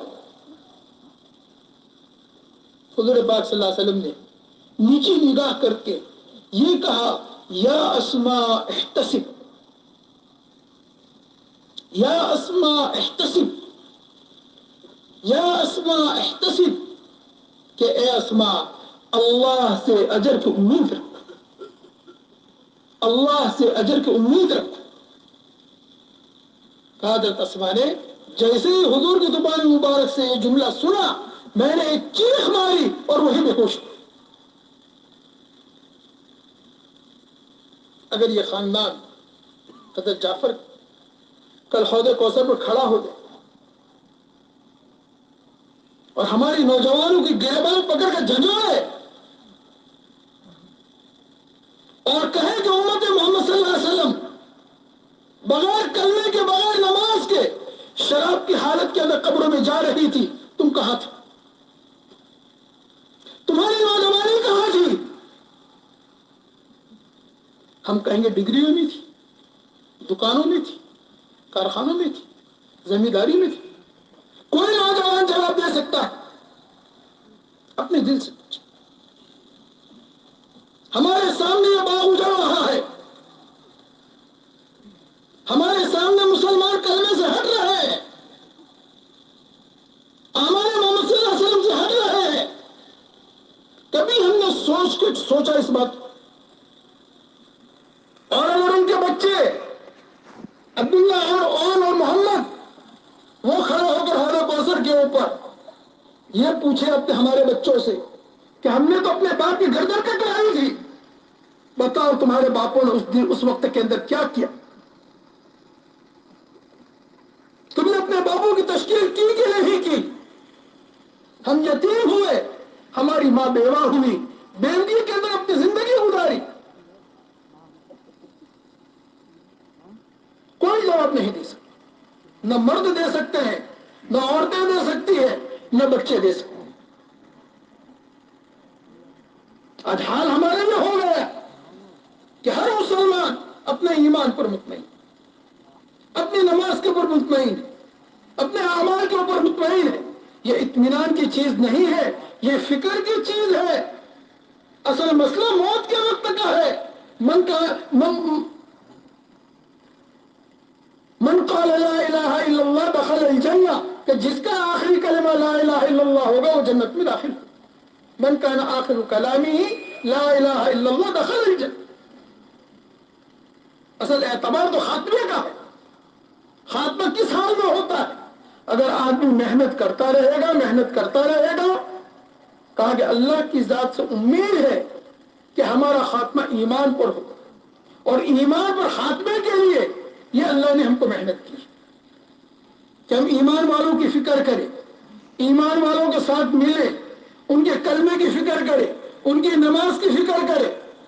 حضور پاک صلی اللہ علیہ وسلم نے نیچے نگاہ کر کے یہ کہا یا اسماء احتسب، یا اسماء احتسب، یا اسماء احتسب، کہ اے اسماء اللہ سے اجر کی امید رکھو، اللہ سے اجر کی امید رکھو۔ حضرت اسماء نے جیسے ہی حضور کی زبان مبارک سے یہ جملہ سنا، میں نے ایک چیخ ماری اور وہی بے ہوش ہو۔ اگر یہ خاندان حضرت جعفر کل حوض کوثر پر کھڑا ہو جائے اور ہماری نوجوانوں کی گریبان پکڑ کر جھنجھوڑے اور کہے کہ امت محمد صلی اللہ علیہ وسلم بغیر کلمے کے، بغیر نماز کے، شراب کی حالت کے اندر قبروں میں جا رہی تھی، تم کہاں تھے؟ تمہاری نوجوانی کہاں تھی؟ ہم کہیں گے ڈگریوں میں تھی، دکانوں میں تھی، کارخانوں میں تھی، زمینداری میں تھی۔ کوئی نوجوان جواب دے سکتا ہے، اپنے دل سے پوچھے۔ ہمارے سامنے یہ باغ اجڑ رہا ہے، ہمارے سامنے مسلمان کلمے سے ہٹ رہے ہیں، ہمارے محمد صلی اللہ علیہ وسلم سے ہٹ رہے ہیں۔ کبھی ہم نے سوچا اس بات کو؟ اور اگر ان کے بچے عبداللہ اور عون اور محمد وہ کھڑے ہو کر حوض کوثر کے اوپر یہ پوچھے اپنے ہمارے بچوں سے کہ ہم نے تو اپنے باپ کی گردن کٹوائی تھی، بتاؤ تمہارے باپوں نے اس وقت کے اندر کیا کیا؟ تم نے اپنے باپوں کی تشکیل کی کہ نہیں کی؟ ہم یتیم ہوئے، ہماری ماں بیوہ ہوئی، بیوگی کے اندر اپنی زندگی گزاری، کوئی جواب نہیں دے سکتا۔ نہ مرد دے سکتے ہیں، نہ عورتیں دے سکتی ہیں، نہ بچے دے سکتے ہیں۔ آج حال ہمارے یہ ہو گیا کہ ہر مسلمان اپنے ایمان پر مطمئن، اپنی نماز کے اوپر مطمئن، اپنے اعمال کے اوپر مطمئن ہے۔ یہ اطمینان کی چیز نہیں ہے، یہ فکر کی چیز ہے۔ اصل مسئلہ موت کے وقت کا ہے۔ من قال لا الہ الا اللہ دخل الجنہ، کہ جس کا آخری کلمہ لا الہ الا اللہ ہوگا وہ جنت میں داخل ہوگا۔ من کان آخر کلامہ لا الہ الا اللہ دخل الجنہ۔ اصل اعتبار تو خاتمے کا ہے۔ خاتمہ کس حال میں ہوتا ہے؟ اگر آدمی محنت کرتا رہے گا، محنت کرتا رہے گا، کہا کہ اللہ کی ذات سے امید ہے کہ ہمارا خاتمہ ایمان پر ہوگا، اور ایمان پر خاتمے کے لیے یہ اللہ نے ہم کو محنت کی کہ ہم ایمان والوں کی فکر کریں، ایمان والوں کے ساتھ ملیں، ان کے کلمے کی فکر کریں، ان کی نماز کی فکر کریں۔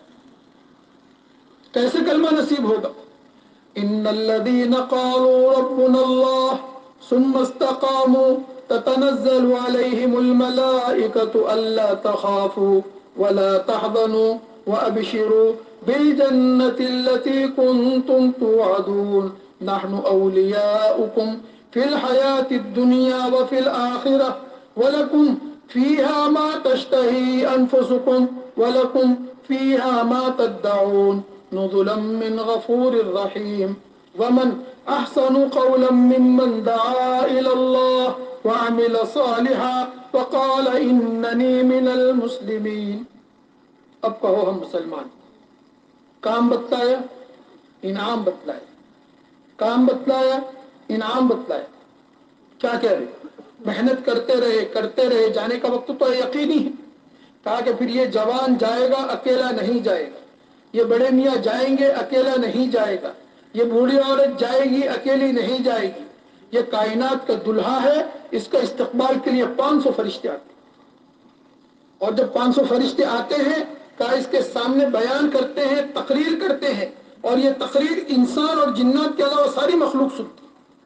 کیسے کلمہ نصیب ہوگا؟ ان الذين قالوا ربنا الله ثم استقاموا تتنزل عليهم الملائكة ألا تخافوا ولا تحزنوا وأبشروا بالجنة التي كنتم توعدون نحن أولياؤكم في الحياة الدنيا وفي الآخرة ولكم فيها ما تشتهي أنفسكم ولكم فيها ما تدعون نزلا من غفور رحيم ومن أحسن قولا ممن دعا إلى الله وعمل صالحا وقال إنني من المسلمين. اب کہو ہم مسلمان. کام بتلایا، انعام بتلایا، کام بتلایا، انعام بتلایا. کیا کہہ رہے؟ محنت کرتے رہے، جانے کا وقت تو یقینی ہے. کہا کہ پھر یہ جوان جائے گا اکیلا نہیں جائے گا، یہ بڑے میاں جائیں گے اکیلا نہیں جائے گا، یہ بوڑھی عورت جائے گی اکیلی نہیں جائے گی. یہ کائنات کا دلہا ہے، اس کا استقبال کے لیے 500 فرشتے آتے ہیں. اور جب 500 فرشتے آتے ہیں کہا اس کے سامنے بیان کرتے ہیں، تقریر کرتے ہیں، اور یہ تقریر انسان اور جنات کے علاوہ ساری مخلوق سنتی.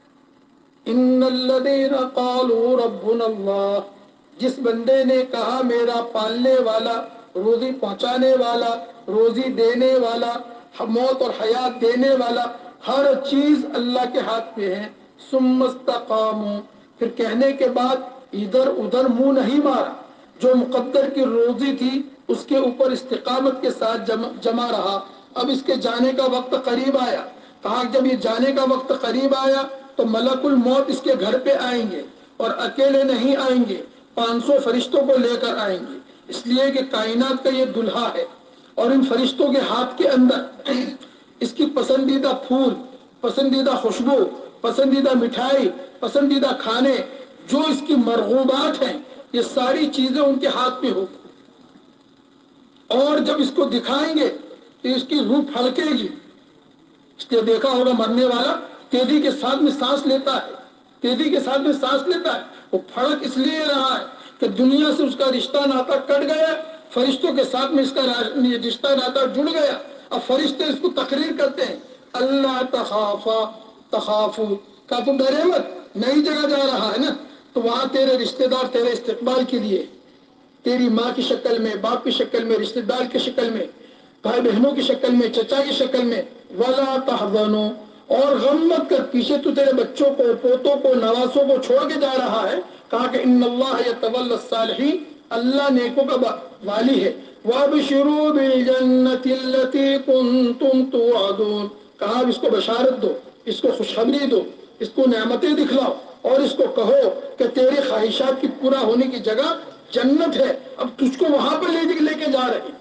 ان الذين قالوا ربنا اللہ، جس بندے نے کہا میرا پالنے والا، روزی پہنچانے والا، روزی دینے والا، موت اور حیات دینے والا، ہر چیز اللہ کے ہاتھ میں ہے. ثم استقاموا، پھر کہنے کے بعد ادھر ادھر منہ نہیں مارا، جو مقدر کی روزی تھی اس کے اوپر استقامت کے ساتھ جمع رہا. اب اس کے جانے کا وقت قریب آیا. کہا جب یہ جانے کا وقت قریب آیا تو ملک الموت اس کے گھر پہ آئیں گے، اور اکیلے نہیں آئیں گے، 500 فرشتوں کو لے کر آئیں گے. اس لیے کہ کائنات کا یہ دلہا ہے، اور ان فرشتوں کے ہاتھ کے اندر اس کی پسندیدہ پھول، پسندیدہ خوشبو، پسندیدہ مٹھائی، پسندیدہ کھانے، جو اس کی مرغوبات ہیں، یہ ساری چیزیں ان کے ہاتھ میں ہوگی. اور جب اس کو دکھائیں گے تو اس کی روح پھڑکے گی. اس نے دیکھا ہوگا مرنے والا تیزی کے ساتھ میں سانس لیتا ہے، تیزی کے ساتھ میں سانس لیتا ہے. وہ پھڑک اس لیے رہا ہے کہ دنیا سے اس کا رشتہ ناتا کٹ گیا، فرشتوں کے ساتھ میں اس کا رشتہ ناتا جڑ گیا. اب فرشتے اس کو تقریر کرتے ہیں، اللہ تخافو، کہا تم ڈرے مت، نئی جگہ جا رہا ہے نا، تو وہاں تیرے رشتہ دار تیرے استقبال کے لیے، تیری ماں کی شکل میں، باپ کی شکل میں، رشتہ دار کی شکل میں، بھائی بہنوں کی شکل میں، چچا کی شکل میں. ولا تحزنوا، اور غم مت کر، پیچھے تو تیرے بچوں کو، پوتوں کو، نواسوں کو چھوڑ کے جا رہا ہے. کہا کہ ان اللہ یتولی الصالحین، اللہ نیکوں کا والی ہے. وابشروا بالجنۃ التي كنتم توعدون، کہا اس کو بشارت دو، اس کو خوشخبری دو، اس کو نعمتیں دکھلاؤ، اور اس کو کہو کہ تیری خواہشات کی پورا ہونے کی جگہ جنت ہے، اب تجھ کو وہاں پہ لے کے جا رہے ہیں.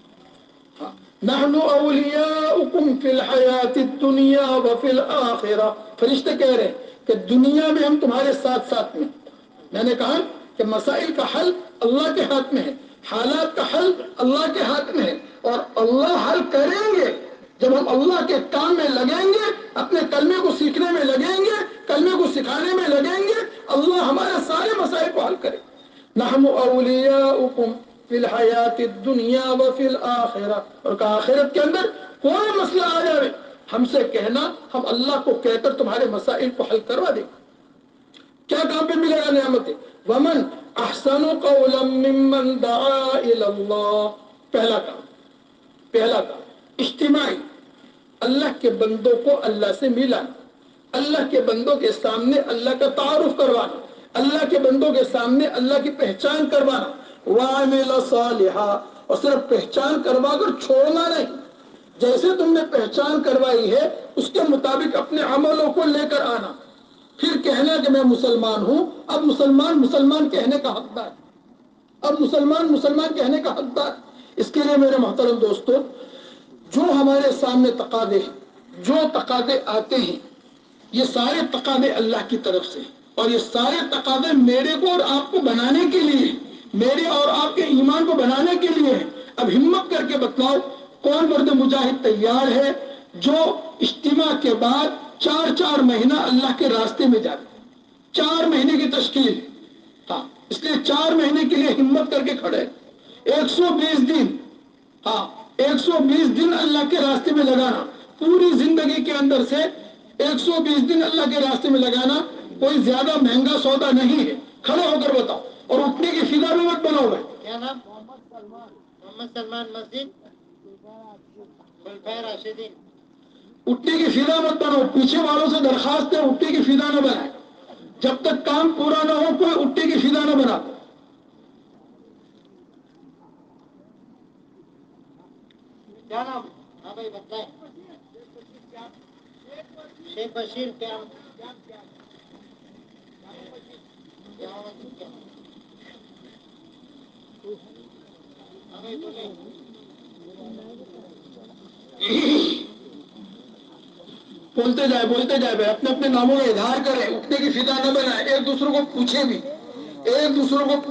نحن اولیاؤکم فی الحیات الدنیا وفی الآخرہ، فرشتے کہہ رہے ہیں کہ دنیا میں ہم تمہارے ساتھ ساتھ میں. میں نے کہا کہ مسائل کا حل اللہ کے ہاتھ میں ہے، حالات کا حل اللہ کے ہاتھ میں ہے، اور اللہ حل کریں گے جب ہم اللہ کے کام میں لگیں گے، اپنے کلمے کو سیکھنے میں لگیں گے، کلمے کو سکھانے میں لگیں گے، اللہ ہمارے سارے مسائل کو حل کرے. نحن اولیاؤکم فی الحیات الدنیا وفی الآخرہ، اور کہا آخرت کے اندر کوئی مسئلہ آ جائے ہم سے کہنا، ہم اللہ کو کہہ کر تمہارے مسائل کو حل کروا دیں. کیا کام پہ ملے گا نعمتیں؟ ومن احسن قولا ممن دعا الی اللہ، پہلا کام اجتماعی، اللہ کے بندوں کو اللہ سے ملانا، اللہ کے بندوں کے سامنے اللہ کا تعارف کروانا، اللہ کے بندوں کے سامنے اللہ کی پہچان کروانا. وعمل صالحا، اور صرف پہچان کروا کر چھوڑنا نہیں، جیسے تم نے پہچان کروائی ہے اس کے مطابق اپنے عملوں کو لے کر آنا. پھر کہنا کہ میں مسلمان ہوں. اب مسلمان کہنے کا حقدار، اب مسلمان کہنے کا حقدار. اس کے لیے میرے محترم دوستو، جو ہمارے سامنے تقاضے ہیں، جو تقاضے آتے ہیں، یہ سارے تقاضے اللہ کی طرف سے، اور یہ سارے تقاضے میرے کو اور آپ کو بنانے کے لیے، میرے اور آپ کے ایمان کو بنانے کے لیے ہیں. اب ہمت کر کے بتلاؤ کون مرد مجاہد تیار ہے جو اجتماع کے بعد 4 مہینہ اللہ کے راستے میں جائے؟ 4 مہینے کی تشکیل، ہاں، اس لیے 4 مہینے کے لیے ہمت کر کے کھڑے. 120 دن، ہاں، 120 دن اللہ کے راستے میں لگانا، پوری زندگی کے اندر سے 120 دن اللہ کے راستے میں لگانا کوئی زیادہ مہنگا سودا نہیں ہے. کھڑے ہو کر بتاؤ، اور اٹھنے کی فضا بھی مت بناؤ. کیا نام؟ محمد سلمان مسجد خلفائے راشدین. اٹھنے کی فضا مت بناؤ، پیچھے والوں سے درخواست ہے اٹھنے کی فضا نہ بنائے. جب تک کام پورا نہ ہو کوئی اٹھنے کی فضا نہ بنا. کیا نام؟ ہاں بھائی بتائیں. شیخ بشیر کیا؟ ہاں بھائی بولے. بولتے جائے بھائی، اپنے اپنے ناموں کا اظہار کریں، اٹھنے کی فضا نہ بنائیں، ایک دوسرے کو پوچھیں بھی، ایک دوسرے کو